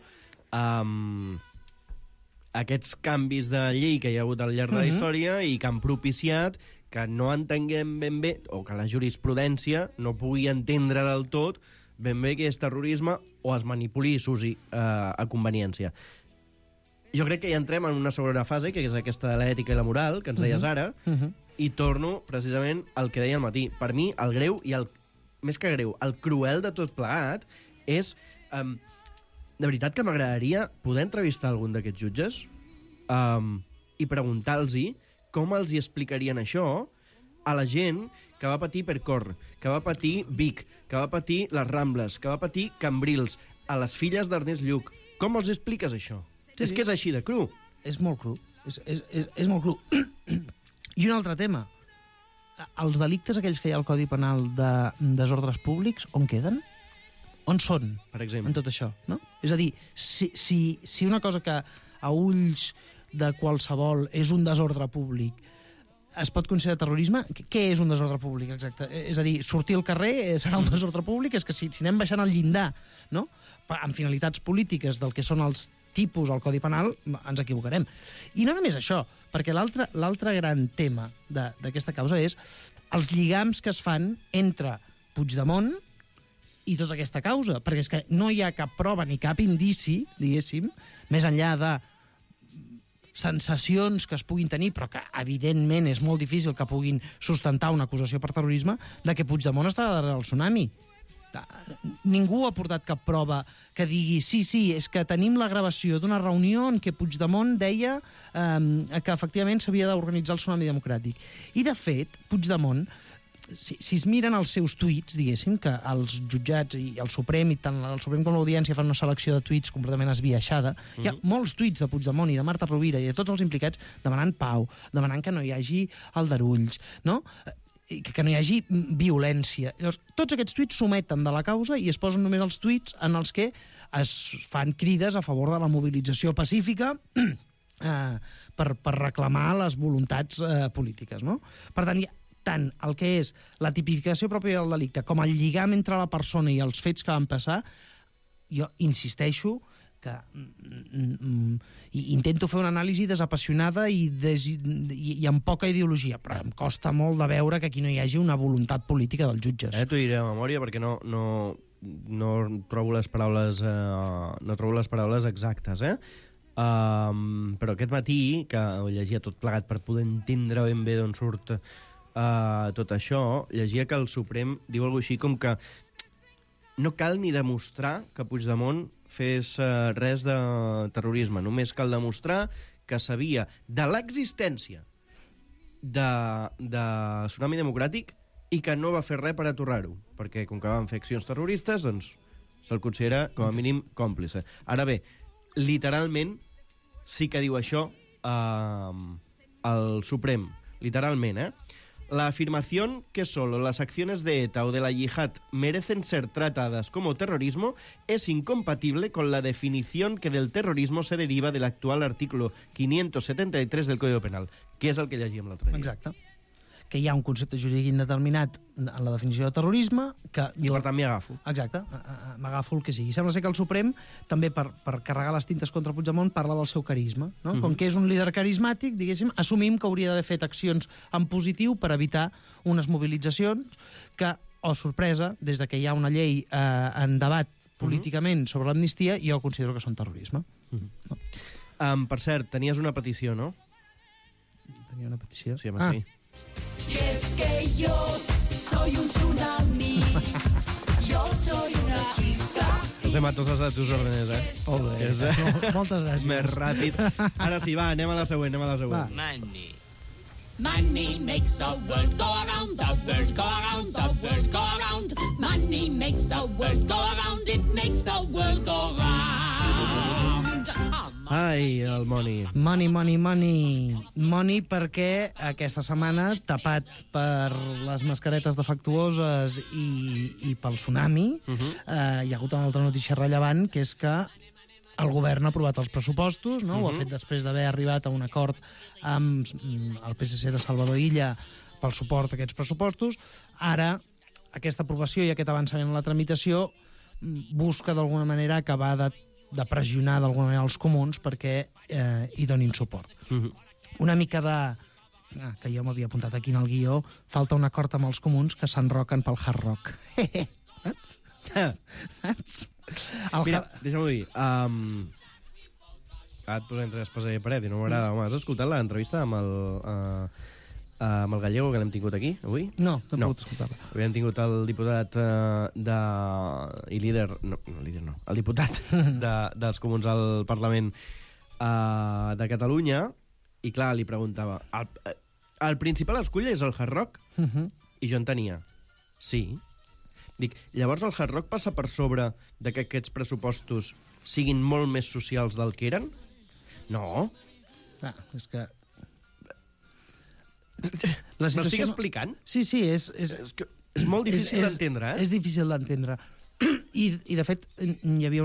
aquests canvis de llei que hi ha hagut al llarg de la història i que han propiciat que no entenguem ben bé, o que la jurisprudència no pugui entendre del tot ben bé què és terrorisme o es manipuli i s'usi a conveniència. Jo crec que ja entrem en una segona fase, que és aquesta de l'ètica i la moral, que ens deies ara, i torno precisament al que deia al matí. Per mi, el greu i el... Més que greu, el cruel de tot plegat és... de veritat que m'agradaria poder entrevistar algun d'aquests jutges i preguntar-los com els hi explicarien això a la gent que va patir Percor, que va patir Vic, que va patir les Rambles, que va patir Cambrils, a les filles d'Ernest Lluch. Com els expliques això? Sí, és que és així de cru. És molt cru. És molt cru. I un altre tema. Els delictes aquells que hi ha al Codi Penal de desordres públics, on queden? On són, per exemple, en tot això? No? És a dir, si una cosa que a ulls de qualsevol és un desordre públic es pot considerar terrorisme, què és un desordre públic, exacte? És a dir, sortir al carrer serà un desordre públic? És que si anem baixant el llindar, no?, amb finalitats polítiques del que són els tipus al Codi Penal, ens equivocarem. I no només això, perquè l'altre gran tema d'aquesta causa és els lligams que es fan entre Puigdemont i tota aquesta causa, perquè és que no hi ha cap prova ni cap indici, diguéssim, més enllà de sensacions que es puguin tenir, però que evidentment és molt difícil que puguin sustentar una acusació per terrorisme, de que Puigdemont està darrere del tsunami. Ningú ha portat cap prova que digui sí, és que tenim la gravació d'una reunió en què Puigdemont deia que efectivament s'havia d'organitzar el tsunami democràtic. I, de fet, Puigdemont, si es miren els seus tuits, diguéssim, que els jutjats i el Suprem, i tant el Suprem com l'Audiència fan una selecció de tuits completament esbiaixada, hi ha molts tuits de Puigdemont i de Marta Rovira i de tots els implicats demanant pau, demanant que no hi hagi aldarulls, no?, que no hi hagi violència. Llavors, tots aquests tuits s'ometen de la causa i es posen només els tuits en els que es fan crides a favor de la mobilització pacífica per reclamar les voluntats polítiques, no? Per tant, tant el que és la tipificació pròpia del delicte com el lligam entre la persona i els fets que van passar, jo insisteixo que intento fer una anàlisi desapassionada i amb poca ideologia, però em costa molt de veure que aquí no hi hagi una voluntat política dels jutges. T'ho diré a memòria perquè no trobo les paraules exactes, però aquest matí, que ho llegia tot plegat per poder entendre ben bé d'on surt tot això, llegia que el Suprem diu alguna cosa així com que no cal ni demostrar que Puigdemont fes res de terrorisme, només cal demostrar que sabia de l'existència de Tsunami Democràtic i que no va fer res per aturar-ho, perquè com que van fer accions terroristes, doncs se'l considera com a mínim còmplice. Ara bé, literalment sí que diu això el Suprem, literalment, La afirmación que solo las acciones de ETA o de la yihad merecen ser tratadas como terrorismo es incompatible con la definición que del terrorismo se deriva del actual artículo 573 del Código Penal, que és el que llegíem l'altre dia. Exacte. Que hi ha un concepte jurídic indeterminat en la definició de terrorisme que... I per tant m'hi agafo. Exacte, m'agafo el que sigui. Sembla ser que el Suprem, també per carregar les tintes contra Puigdemont, parla del seu carisma. No? Com que és un líder carismàtic, diguéssim, assumim que hauria d'haver fet accions en positiu per evitar unes mobilitzacions que, sorpresa, des de que hi ha una llei en debat políticament sobre l'amnistia, jo considero que són terrorisme. No? Per cert, tenies una petició, no? Tenia una petició? Sí, home, sí. Y es que yo soy un tsunami, yo soy una chica. José Matos, has a tus órdenes, Molt bé, moltes gràcies. Més ràpid. Ara sí, va, anem a la següent, Money makes the world go around, the world go around, the world go around. Money makes the world go around, it makes the world go round. Ai, el Money. Money perquè aquesta setmana, tapat per les mascaretes defectuoses i pel tsunami, hi ha hagut una altra notícia rellevant, que és que el govern ha aprovat els pressupostos, no? Ho ha fet després d'haver arribat a un acord amb el PSC de Salvador Illa pel suport a aquests pressupostos. Ara, aquesta aprovació i aquest avançament en la tramitació busca d'alguna manera acabar de pressionar d'alguna manera els comuns perquè hi donin suport. Una mica de... que jo m'havia apuntat aquí en el guió, falta un acord amb els comuns que s'enroquen pel hard rock. Mira, deixa'm-ho dir. Ara et posem entre espasa i paret i no m'agrada. Home, has escoltat l'entrevista amb el Gallego que l'hem tingut aquí, avui? No, no he pogut escoltar-la. Avui hem tingut el diputat i líder... No, el diputat dels Comuns al Parlament de Catalunya, i clar, li preguntava... El principal escull és el Hard Rock? I jo en tenia. Sí. Dic, llavors el Hard Rock passa per sobre de que aquests pressupostos siguin molt més socials del que eren? No. És que... M'estic explicant? Sí, és molt difícil d'entendre, eh? És difícil d'entendre. I, de fet, hi havia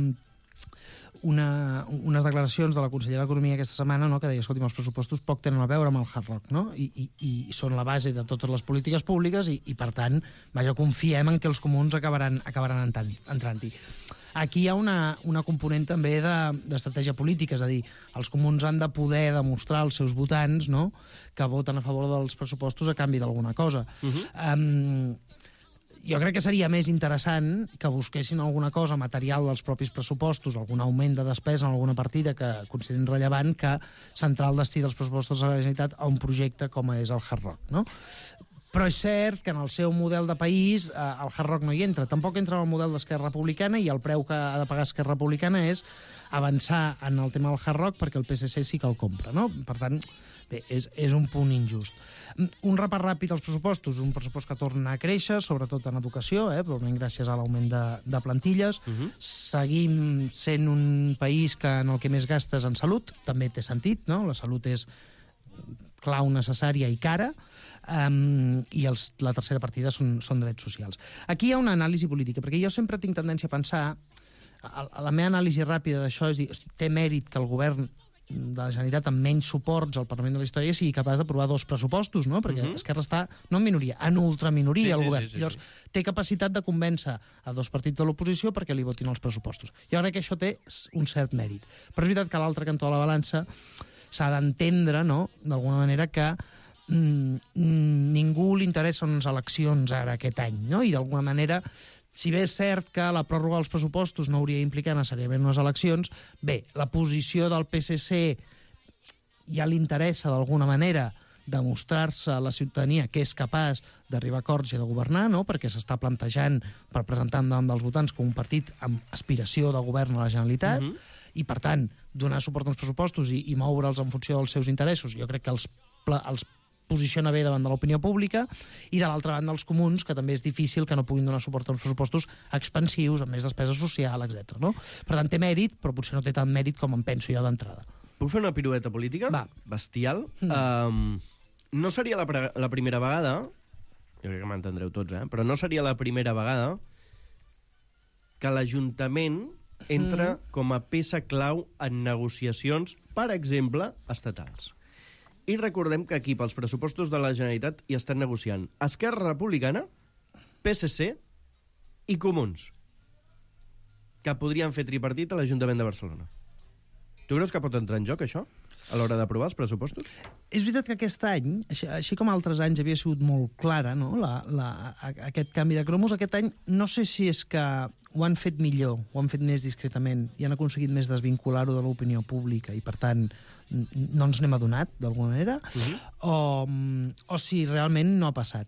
unes declaracions de la consellera d'Economia aquesta setmana, no?, que deia, escolti, els pressupostos poc tenen a veure amb el Hard Rock, no? I són la base de totes les polítiques públiques i per tant, vaja, confiem en que els comuns acabaran entrant-hi. Aquí hi ha una component també d'estratègia política, és a dir, els comuns han de poder demostrar als seus votants, no?, que voten a favor dels pressupostos a canvi d'alguna cosa. Jo crec que seria més interessant que busquessin alguna cosa material dels propis pressupostos, algun augment de despesa en alguna partida que considerin rellevant, que centrar el destí dels pressupostos de la Generalitat a un projecte com és el Hard Rock, no? Però és cert que en el seu model de país el Hard Rock no hi entra. Tampoc entra en el model d'Esquerra Republicana i el preu que ha de pagar Esquerra Republicana és avançar en el tema del Hard Rock perquè el PSC sí que el compra, no? Per tant, bé, és un punt injust. Un repàs ràpid als pressupostos, un pressupost que torna a créixer, sobretot en educació, probablement gràcies a l'augment de plantilles. Seguim sent un país que en el que més gasta és en salut, també té sentit, no? La salut és clau, necessària i cara, i la tercera partida són drets socials. Aquí hi ha una anàlisi política, perquè jo sempre tinc tendència a pensar, la meva anàlisi ràpida d'això és dir, té mèrit que el govern de la Generalitat amb menys suports al Parlament de la Història sigui capaç d'aprovar 2 pressupostos, no? Perquè Esquerra està, no en minoria, en ultraminoria al govern. Llavors, té capacitat de convèncer a 2 partits de l'oposició perquè li votin els pressupostos. Jo crec que això té un cert mèrit. Però és veritat que a l'altre cantó de la balança s'ha d'entendre, no?, d'alguna manera que ningú li interessa unes eleccions ara aquest any, no? I d'alguna manera, si bé és cert que la pròrroga dels pressupostos no hauria d'implicar necessàriament unes eleccions, bé, la posició del PSC ja li interessa d'alguna manera demostrar-se a la ciutadania que és capaç d'arribar a acords i de governar, no?, perquè s'està plantejant per presentar davant dels votants com un partit amb aspiració de govern a la Generalitat, i per tant, donar suport als pressupostos i moure'ls en funció dels seus interessos, jo crec que els posiciona bé davant de l'opinió pública, i de l'altra banda els comuns, que també és difícil que no puguin donar suport als pressupostos expansius, amb més despesa social, etc. No? Per tant, té mèrit, però potser no té tant mèrit com em penso jo d'entrada. Puc fer una pirueta política? Va. Bestial. No seria la primera vegada, jo crec que m'entendreu tots, però no seria la primera vegada que l'Ajuntament entra com a peça clau en negociacions, per exemple, estatals. I recordem que aquí, pels pressupostos de la Generalitat, hi estan negociant Esquerra Republicana, PSC i Comuns, que podrien fer tripartit a l'Ajuntament de Barcelona. Tu creus que pot entrar en joc, això, a l'hora d'aprovar els pressupostos? És veritat que aquest any, així com altres anys havia sigut molt clara, no?, aquest canvi de cromos, aquest any no sé si és que ho han fet millor, ho han fet més discretament i han aconseguit més desvincular-ho de l'opinió pública i, per tant, no ens n'hem adonat, d'alguna manera, o si realment no ha passat.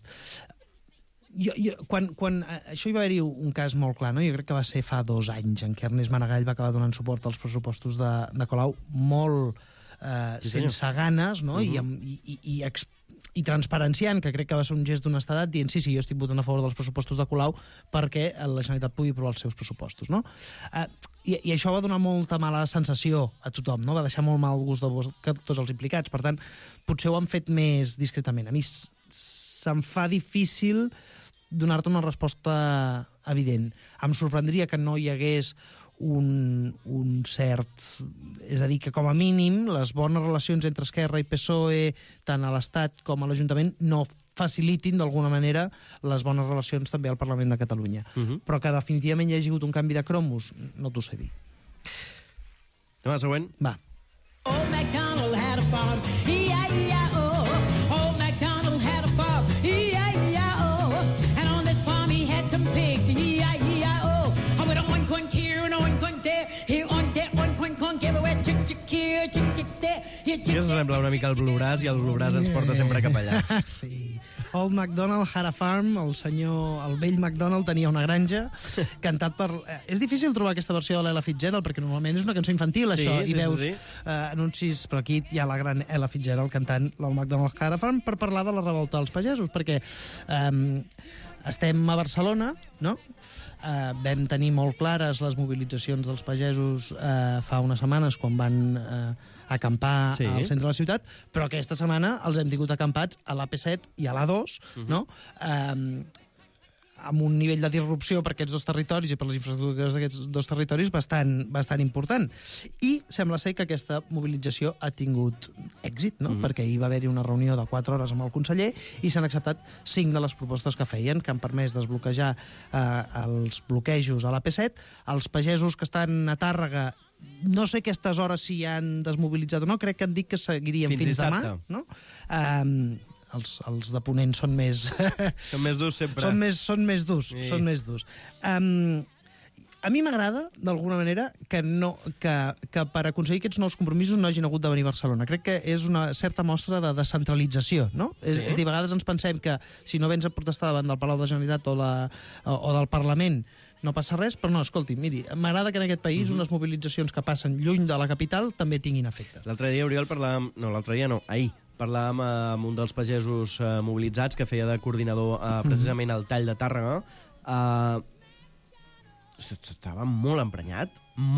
Quan això hi va haver-hi un cas molt clar, no? Jo crec que va ser fa 2 anys en què Ernest Maragall va acabar donant suport als pressupostos de Colau molt sense ganes, no? I transparenciant, que crec que va ser un gest d'honestedat, dient sí, jo estic votant a favor dels pressupostos de Colau perquè la Generalitat pugui aprovar els seus pressupostos, no? I això va donar molta mala sensació a tothom, no? Va deixar molt mal gust de boca a tots els implicats. Per tant, potser ho han fet més discretament. A mi se'm fa difícil donar-te una resposta evident. Em sorprendria que no hi hagués un cert... És a dir, que com a mínim les bones relacions entre Esquerra i PSOE, tant a l'Estat com a l'Ajuntament, no facilitin d'alguna manera les bones relacions també al Parlament de Catalunya. Però que definitivament hi hagi hagut un canvi de cromos, no t'ho sé dir. Tema següent. Va. Old MacDonald had a farm, E-I-E-I-O. Old MacDonald had a farm, E-I-E-I-O. And on this farm he had some pigs, E-I-E-I-O. que s'assembla una mica al Bluegrass i el Bluegrass ens porta sempre cap allà. Sí. Old MacDonald had a farm, el vell MacDonald tenia una granja, cantat per... És difícil trobar aquesta versió de l'Ella Fitzgerald, perquè normalment és una cançó infantil, això, i veus anuncis, però aquí hi ha la gran Ella Fitzgerald cantant l'Old MacDonald had a farm per parlar de la revolta dels pagesos, perquè estem a Barcelona, no? Vam tenir molt clares les mobilitzacions dels pagesos fa unes setmanes quan van acampar al centre de la ciutat, però aquesta setmana els hem tingut acampats a l'AP7 i a l'A2, no? Amb un nivell de disrupció per aquests dos territoris i per les infraestructures d'aquests dos territoris bastant important. I sembla ser que aquesta mobilització ha tingut èxit, no? Perquè hi va haver-hi una reunió de 4 hores amb el conseller i s'han acceptat 5 de les propostes que feien, que han permès desbloquejar els bloquejos a l'AP7. Els pagesos que estan a Tàrrega, no sé aquestes hores si han desmobilitzat o no, crec que han dit que seguirien fins demà, no? Els de Ponent són més... Són més durs sempre. Són més durs. A mi m'agrada, d'alguna manera, que per aconseguir aquests nous compromisos no hagin hagut de venir a Barcelona. Crec que és una certa mostra de descentralització, no? És a dir, a vegades ens pensem que si no vens a protestar davant del Palau de la Generalitat o del Parlament no passa res, però no, escolti, miri, m'agrada que en aquest país unes mobilitzacions que passen lluny de la capital també tinguin efecte. L'altre dia, Oriol, ahir parlàvem amb un dels pagesos mobilitzats que feia de coordinador precisament al Tall de Tàrrega. Estava molt emprenyat,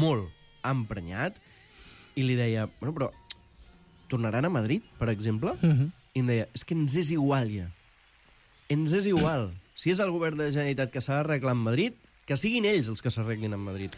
i li deia, bueno, però tornaran a Madrid, per exemple? I em deia, és que ens és igual ja. Ens és igual. Si és el govern de la Generalitat que s'ha d'arreglar en Madrid, que siguin ells els que s'arreglin en Madrid.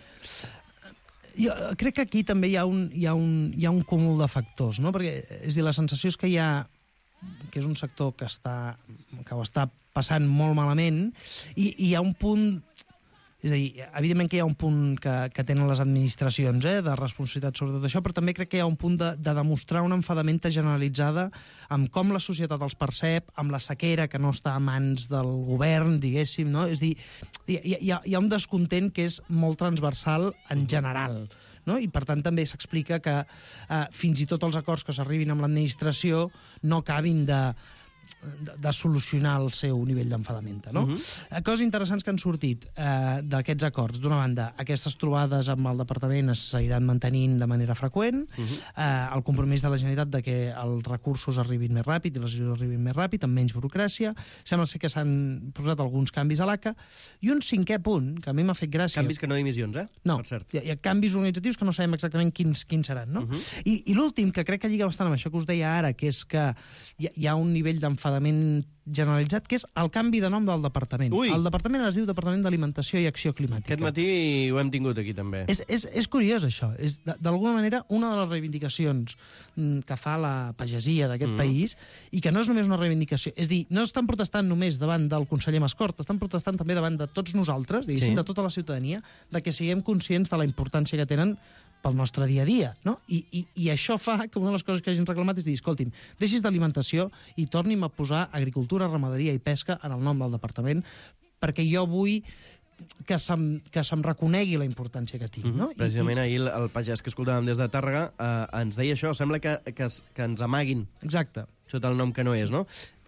Jo crec que aquí també hi ha un cúmul de factors, no? Perquè, és a dir, la sensació és que que és un sector que ho està passant molt malament i hi ha un punt... És a dir, evidentment que hi ha un punt que tenen les administracions de responsabilitat sobre tot això, però també crec que hi ha un punt de demostrar una enfadamenta generalitzada amb com la societat els percep, amb la sequera que no està a mans del govern, diguéssim, no? És a dir, hi ha un descontent que és molt transversal en general, no? I per tant també s'explica que fins i tot els acords que s'arribin amb l'administració no acabin de solucionar el seu nivell d'enfadamenta, no? Coses interessants que han sortit d'aquests acords. D'una banda, aquestes trobades amb el departament es seguiran mantenint de manera freqüent, el compromís de la Generalitat de que els recursos arribin més ràpid i les ajudes arribin més ràpid, amb menys burocràcia. Sembla ser que s'han posat alguns canvis a l'ACA. I un cinquè punt, que a mi m'ha fet gràcia... Canvis que no dimissions, No, hi ha canvis organitzatius que no sabem exactament quins seran, no? I l'últim, que crec que lliga bastant amb això que us deia ara, que és que hi ha un nivell d'enfadament generalitzat, que és el canvi de nom del departament. El departament es diu Departament d'Alimentació i Acció Climàtica. Aquest matí ho hem tingut aquí, també. És curiós, això. És, d'alguna manera, una de les reivindicacions que fa la pagesia d'aquest país, i que no és només una reivindicació. És dir, no estan protestant només davant del conseller Mascort, estan protestant també davant de tots nosaltres, diguéssim, de tota la ciutadania, de que siguem conscients de la importància que tenen pel nostre dia a dia, no? I això fa que una de les coses que hagin reclamat és dir, escolti'm, deixis d'alimentació i torni'm a posar agricultura, ramaderia i pesca en el nom del departament, perquè jo vull que se'm reconegui la importància que tinc, no? Precisament ahir el pagès que escoltàvem des de Tàrrega ens deia això, sembla que ens amaguin. Exacte. Sota el nom que no és, no?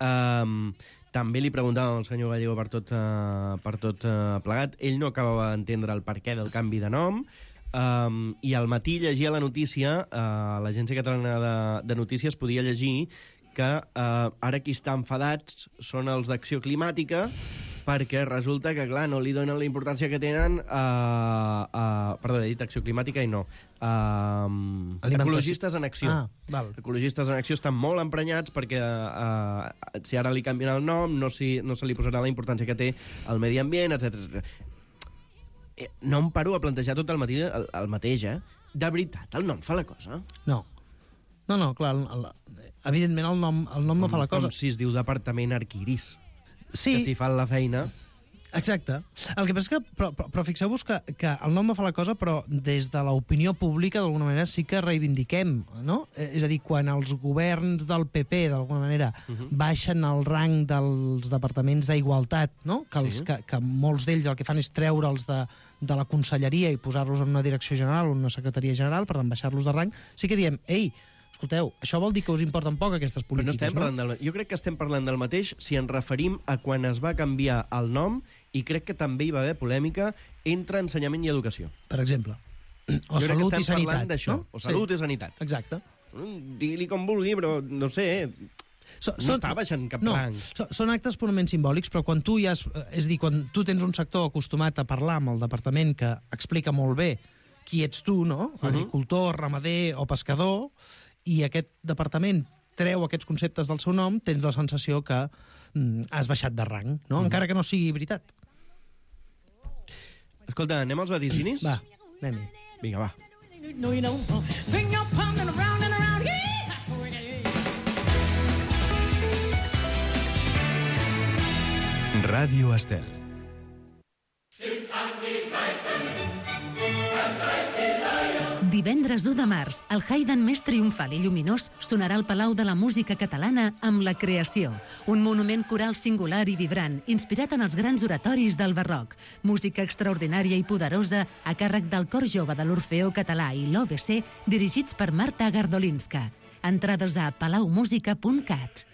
També li preguntàvem al senyor Gallego per tot plegat. Ell no acabava d'entendre el perquè del canvi de nom, i al matí llegia la notícia, l'Agència Catalana de Notícies podia llegir que ara qui està enfadats són els d'Acció Climàtica, perquè resulta que, clar, no li donen la importància que tenen perdó, he dit Acció Climàtica i no. Ecologistes en Acció. Ecologistes en Acció estan molt emprenyats perquè si ara li canvien el nom no se li posarà la importància que té al medi ambient, etc. No em paro a plantejar tot el matí el mateix, De veritat, el nom fa la cosa? No, clar, evidentment el nom no fa la cosa. Com si es diu Departament Arquirís. Sí. Que si fan la feina... Exacte. El que passa és que, però fixeu-vos que el nom no fa la cosa, però des de l'opinió pública, d'alguna manera, sí que reivindiquem, no? És a dir, quan els governs del PP, d'alguna manera, baixen el rang dels departaments d'igualtat, no? Que molts d'ells el que fan és treure'ls de la conselleria i posar-los en una direcció general o en una secretaria general, per tant, baixar-los de rang, sí que diem, ei, escolteu, això vol dir que us importen poc aquestes Però no polítiques, estem parlant del... Jo crec que estem parlant del mateix si ens referim a quan es va canviar el nom, i crec que també hi va haver polèmica entre ensenyament i educació. Per exemple. O jo salut i sanitat, sanitat, d'això. no? O salut i sanitat. Exacte. Digui-li com vulgui, però no sé... No està baixant cap rang. Són actes purament simbòlics, però quan tu ja... És a dir, quan tu tens un sector acostumat a parlar amb el departament que explica molt bé qui ets tu, no? Agricultor, ramader o pescador, i aquest departament treu aquests conceptes del seu nom, tens la sensació que has baixat de rang, no? Encara que no sigui veritat. Escolta, anem als vaticinis? Va, anem-hi. Vinga, va. No, you don't. Swing your palm and around and around. Yeah. Ràdio Estel. Divendres 1 de març, el Haydn més triomfal i lluminós sonarà al Palau de la Música Catalana amb La Creació, un monument coral singular i vibrant, inspirat en els grans oratoris del barroc. Música extraordinària i poderosa a càrrec del Cor Jove de l'Orfeó Català i l'OBC, dirigits per Marta Gardolinska. Entrades a palaumusica.cat.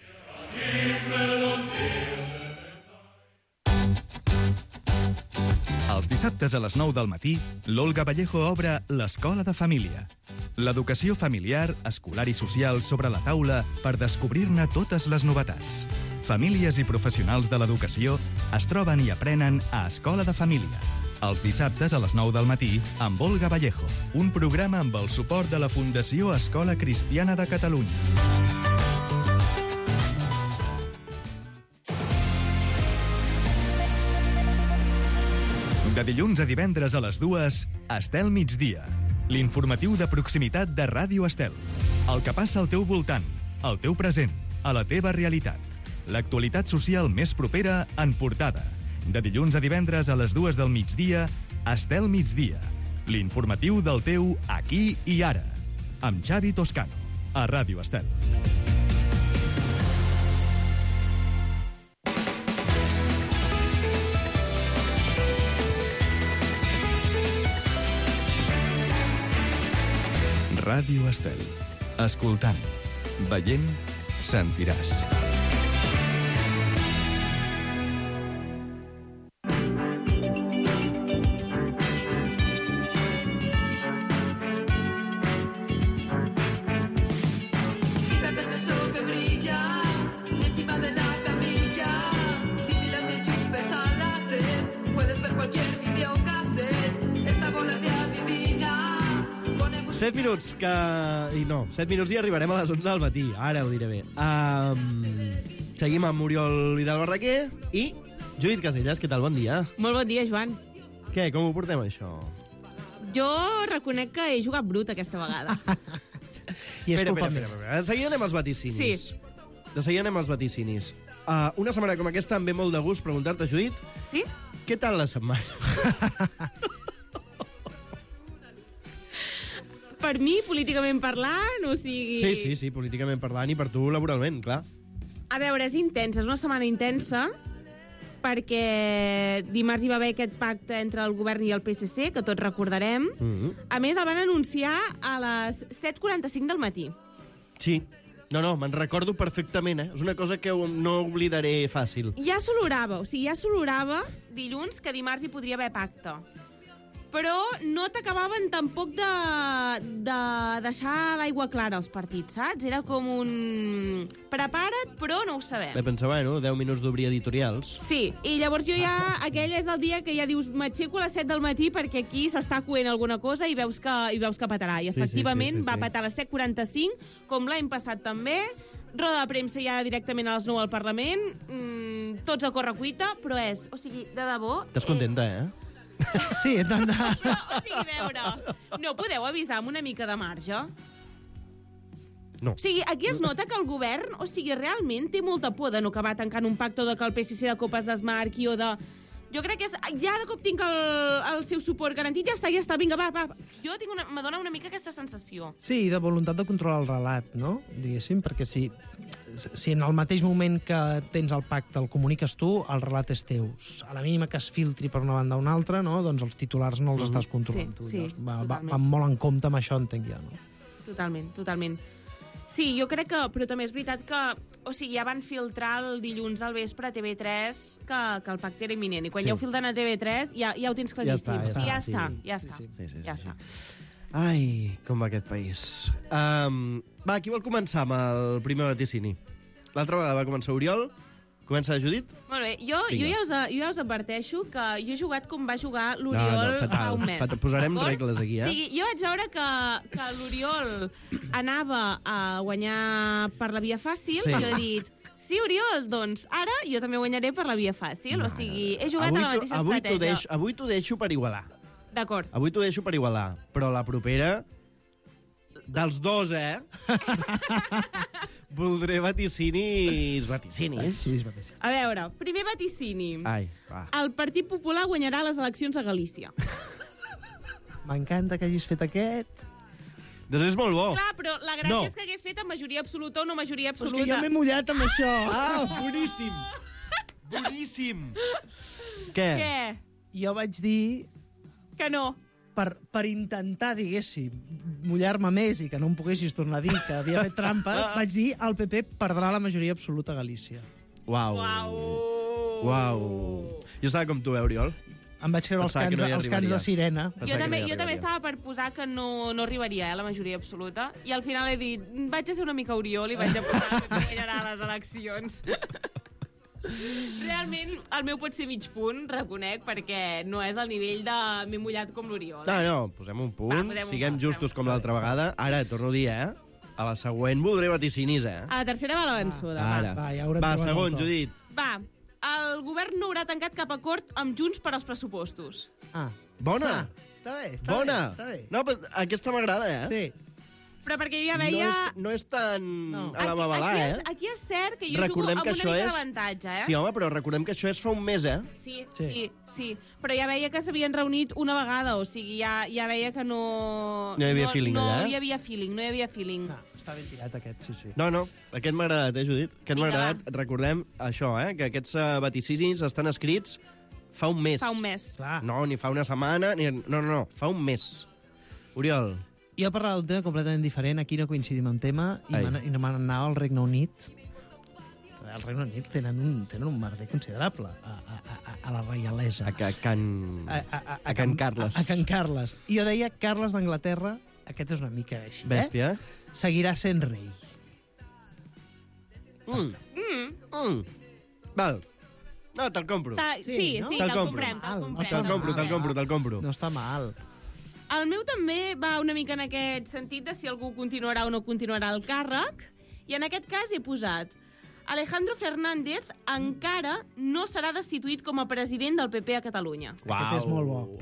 Els dissabtes a les 9 del matí, l'Olga Vallejo obre l'Escola de Família. L'educació familiar, escolar i social sobre la taula per descobrir-ne totes les novetats. Famílies i professionals de l'educació es troben i aprenen a Escola de Família. Els dissabtes a les 9 del matí, amb Olga Vallejo. Un programa amb el suport de la Fundació Escola Cristiana de Catalunya. De dilluns a divendres a les 2, Estel Migdia. L'informatiu de proximitat de Ràdio Estel. El que passa al teu voltant, al teu present, a la teva realitat. L'actualitat social més propera en portada. De dilluns a divendres a les 2 del migdia, Estel Migdia. L'informatiu del teu aquí i ara. Amb Xavi Toscano, a Ràdio Estel. Ràdio Estel. Escoltant, veient, sentiràs. Fíjate en eso que brilla encima de la camilla. Si miras de chupes a la red, puedes ver cualquier videocassette. Esta bola de adivina. 7 minuts que... I no, 7 minuts i arribarem a les 11 del matí. Ara ho diré bé. Seguim amb Oriol Vidal Barraquer i Judit Caselles. Què tal? Bon dia. Molt bon dia, Joan. Què? Com ho portem, això? Jo reconec que he jugat brut aquesta vegada. I és culpa meva. De seguida anem als vaticinis. Sí. De seguida anem als vaticinis. Una setmana com aquesta em ve molt de gust preguntar-te, Judit. Sí? Què tal la setmana? Per mi, políticament parlant, o sigui... Sí, políticament parlant i per tu laboralment, clar. A veure, és intensa, és una setmana intensa, perquè dimarts hi va haver aquest pacte entre el govern i el PSC, que tots recordarem. A més, el van anunciar a les 7:45 del matí. Sí. No, me'n recordo perfectament, És una cosa que no oblidaré fàcil. Ja s'olorava dilluns que dimarts hi podria haver pacte. Però no t'acabaven tampoc de deixar l'aigua clara als partits, saps? Era com un... Prepara't, però no ho sabem. Pensava, 10 minuts d'obrir editorials. Sí, i llavors jo ja... Aquell és el dia que ja dius m'aixeco a les 7 del matí perquè aquí s'està coent alguna cosa i veus que petarà. I efectivament va petar a les 7:45, com l'any passat també. Roda de premsa ja directament a les 9 al Parlament. Tots a correcuita, però és... O sigui, de debò... Estàs contenta, Sí, tant de... O sigui, a veure, no podeu avisar amb una mica de marge? No. O sigui, aquí es nota que el govern, realment té molta por de no acabar tancant un pacte o de que el PSC de cop es desmarqui o de... Jo crec que ja de cop tinc el seu suport garantit, ja està, vinga, va. Jo me dona una mica aquesta sensació. Sí, de voluntat de controlar el relat, no? Diguéssim, perquè si en el mateix moment que tens el pacte el comuniques tu, el relat és teu. A la mínima que es filtri per una banda o una altra, no? Doncs els titulars no els estàs controlant tu. Sí, van molt en compte amb això, entenc ja, no? Totalment. Sí, jo crec que... Però també és veritat que... O sigui, ja van filtrar el dilluns al vespre a TV3 que el pacte era imminent. I quan ja ho filten a TV3 ja ho tens claríssim. Ja està. Ai, com va aquest país. Va, qui vol començar amb el primer vaticini? L'altra vegada va començar Oriol. Comença Judit? Molt bé. Jo ja us adverteixo que jo he jugat com va jugar l'Oriol fa un mes. Posarem regles aquí, O sigui, jo vaig veure que l'Oriol anava a guanyar per la via fàcil. I jo he dit, sí, Oriol, doncs ara jo també guanyaré per la via fàcil. O sigui, he jugat a la mateixa estratègia. Avui t'ho deixo per igualar. D'acord. Avui t'ho deixo per igualar. Però la propera... Dels dos, voldré vaticinis. A veure, primer vaticini. Va. El Partit Popular guanyarà les eleccions a Galícia. M'encanta que hagis fet aquest. Doncs és molt bo. Clar, però la gràcia és que hagués fet amb majoria absoluta o no majoria absoluta. Però és que jo m'he mullat amb això. Boníssim. Boníssim. Què? Jo vaig dir... Que no. Per intentar, diguéssim, mullar-me més i que no em poguessis tornar a dir que havia fet trampes, vaig dir el PP perdrà la majoria absoluta a Galícia. Uau. Jo estava com tu, Oriol? Em vaig creure els cants de sirena. Jo també estava per posar que no arribaria la majoria absoluta, i al final he dit, vaig a ser una mica Oriol i vaig a posar que guanyarà les eleccions. Realment, el meu pot ser mig punt, reconec, perquè no és al nivell de m'he mullat com l'Oriol. No, posem un punt, siguem justos com l'altra vegada. Ara, torno a dir, a la següent voldré vaticinis, A la tercera va la vençuda. Va, segon, Judit. Va, el govern no haurà tancat cap acord amb Junts per als pressupostos. Bona! Està bé. Bona! No, però aquesta m'agrada, Sí. Però perquè jo ja veia... No és tan a la babalà, Aquí és cert que jo jugo amb una mica d'avantatge, Sí, home, però recordem que això és fa un mes, Sí. Però ja veia que s'havien reunit una vegada, o sigui, ja veia que no... No hi havia feeling, allà? No hi havia feeling. Està ben tirat, aquest, sí. No, aquest m'ha agradat, Judit? Aquest m'ha agradat. Recordem això, que aquests vaticinis estan escrits fa un mes. Fa un mes. No, ni fa una setmana, No, fa un mes. Oriol. Jo parlava d'un tema completament diferent, aquí no coincidim en tema, i no m'anava al Regne Unit. Al Regne Unit tenen un merder considerable a la reialesa. A Can Carles. A Can Carles. I jo deia, Carles d'Anglaterra, aquest és una mica així, Bèstia. Seguirà sent rei. Val. No, te'l compro. Sí, te'l comprem. Te'l compro. No està mal. El meu també va una mica en aquest sentit de si algú continuarà o no continuarà el càrrec, i en aquest cas he posat Alejandro Fernández encara no serà destituït com a president del PP a Catalunya. Aquest és molt bo.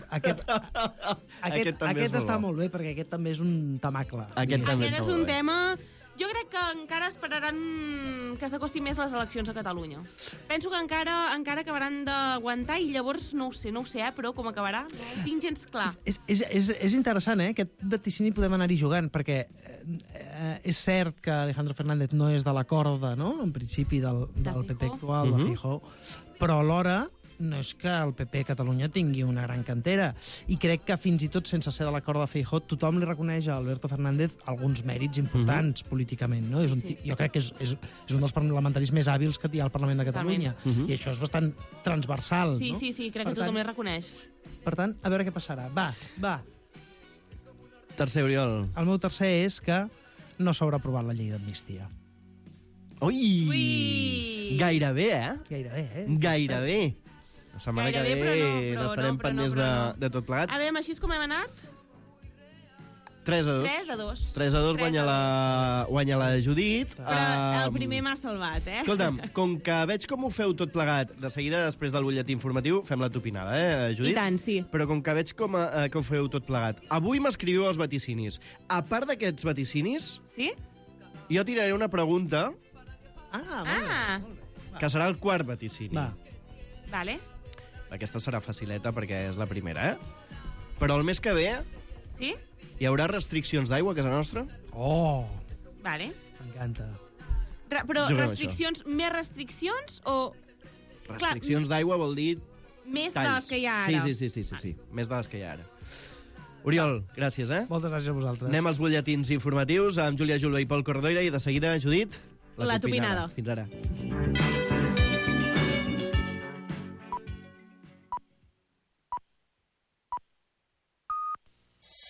Aquest està molt bé, perquè aquest també és un tamacle. Aquest és un tema... Jo crec que encara esperaran que s'acosti més les eleccions a Catalunya. Penso que encara acabaran d'aguantar i llavors no ho sé, però com acabarà no ho tinc gens clar. És interessant, aquest vaticini podem anar-hi jugant, perquè és cert que Alejandro Fernández no és de la corda, no?, en principi del PP actual, de Feijóo, però alhora no és que el PP a Catalunya tingui una gran cantera. I crec que fins i tot sense ser de l'acord de Feijóo tothom li reconeix a Alberto Fernández alguns mèrits importants políticament, no? Jo crec que és un dels parlamentaris més hàbils que hi ha al Parlament de Catalunya. I això és bastant transversal, no? Sí, crec que tothom li reconeix. Per tant, a veure què passarà. Va. Tercer, Oriol. El meu tercer és que no s'haurà aprovat la llei d'amnistia. Ui! Gairebé, Gairebé. La setmana que ve n'estarem pendents de tot plegat. A veure, així com hem anat? 3-2. 3-2 guanya la Judit. Però el primer m'ha salvat, Escolta'm, com que veig com ho feu tot plegat, de seguida, després del butlletí informatiu, fem la topinada, Judit? I tant, sí. Però com que veig com ho feu tot plegat, avui m'escriviu els vaticinis. A part d'aquests vaticinis, jo tiraré una pregunta que serà el quart vaticini. Vale. Aquesta serà facileta perquè és la primera, Però el mes que ve... Sí? Hi haurà restriccions d'aigua a casa nostra? Vale. M'encanta. Però restriccions, més restriccions o... Restriccions d'aigua vol dir... Més de les que hi ha ara. Sí. Més de les que hi ha ara. Oriol, gràcies, Moltes gràcies a vosaltres. Anem als butlletins informatius amb Júlia Julve i Pol Corredoira i de seguida, Judit, la tupinada. Fins ara.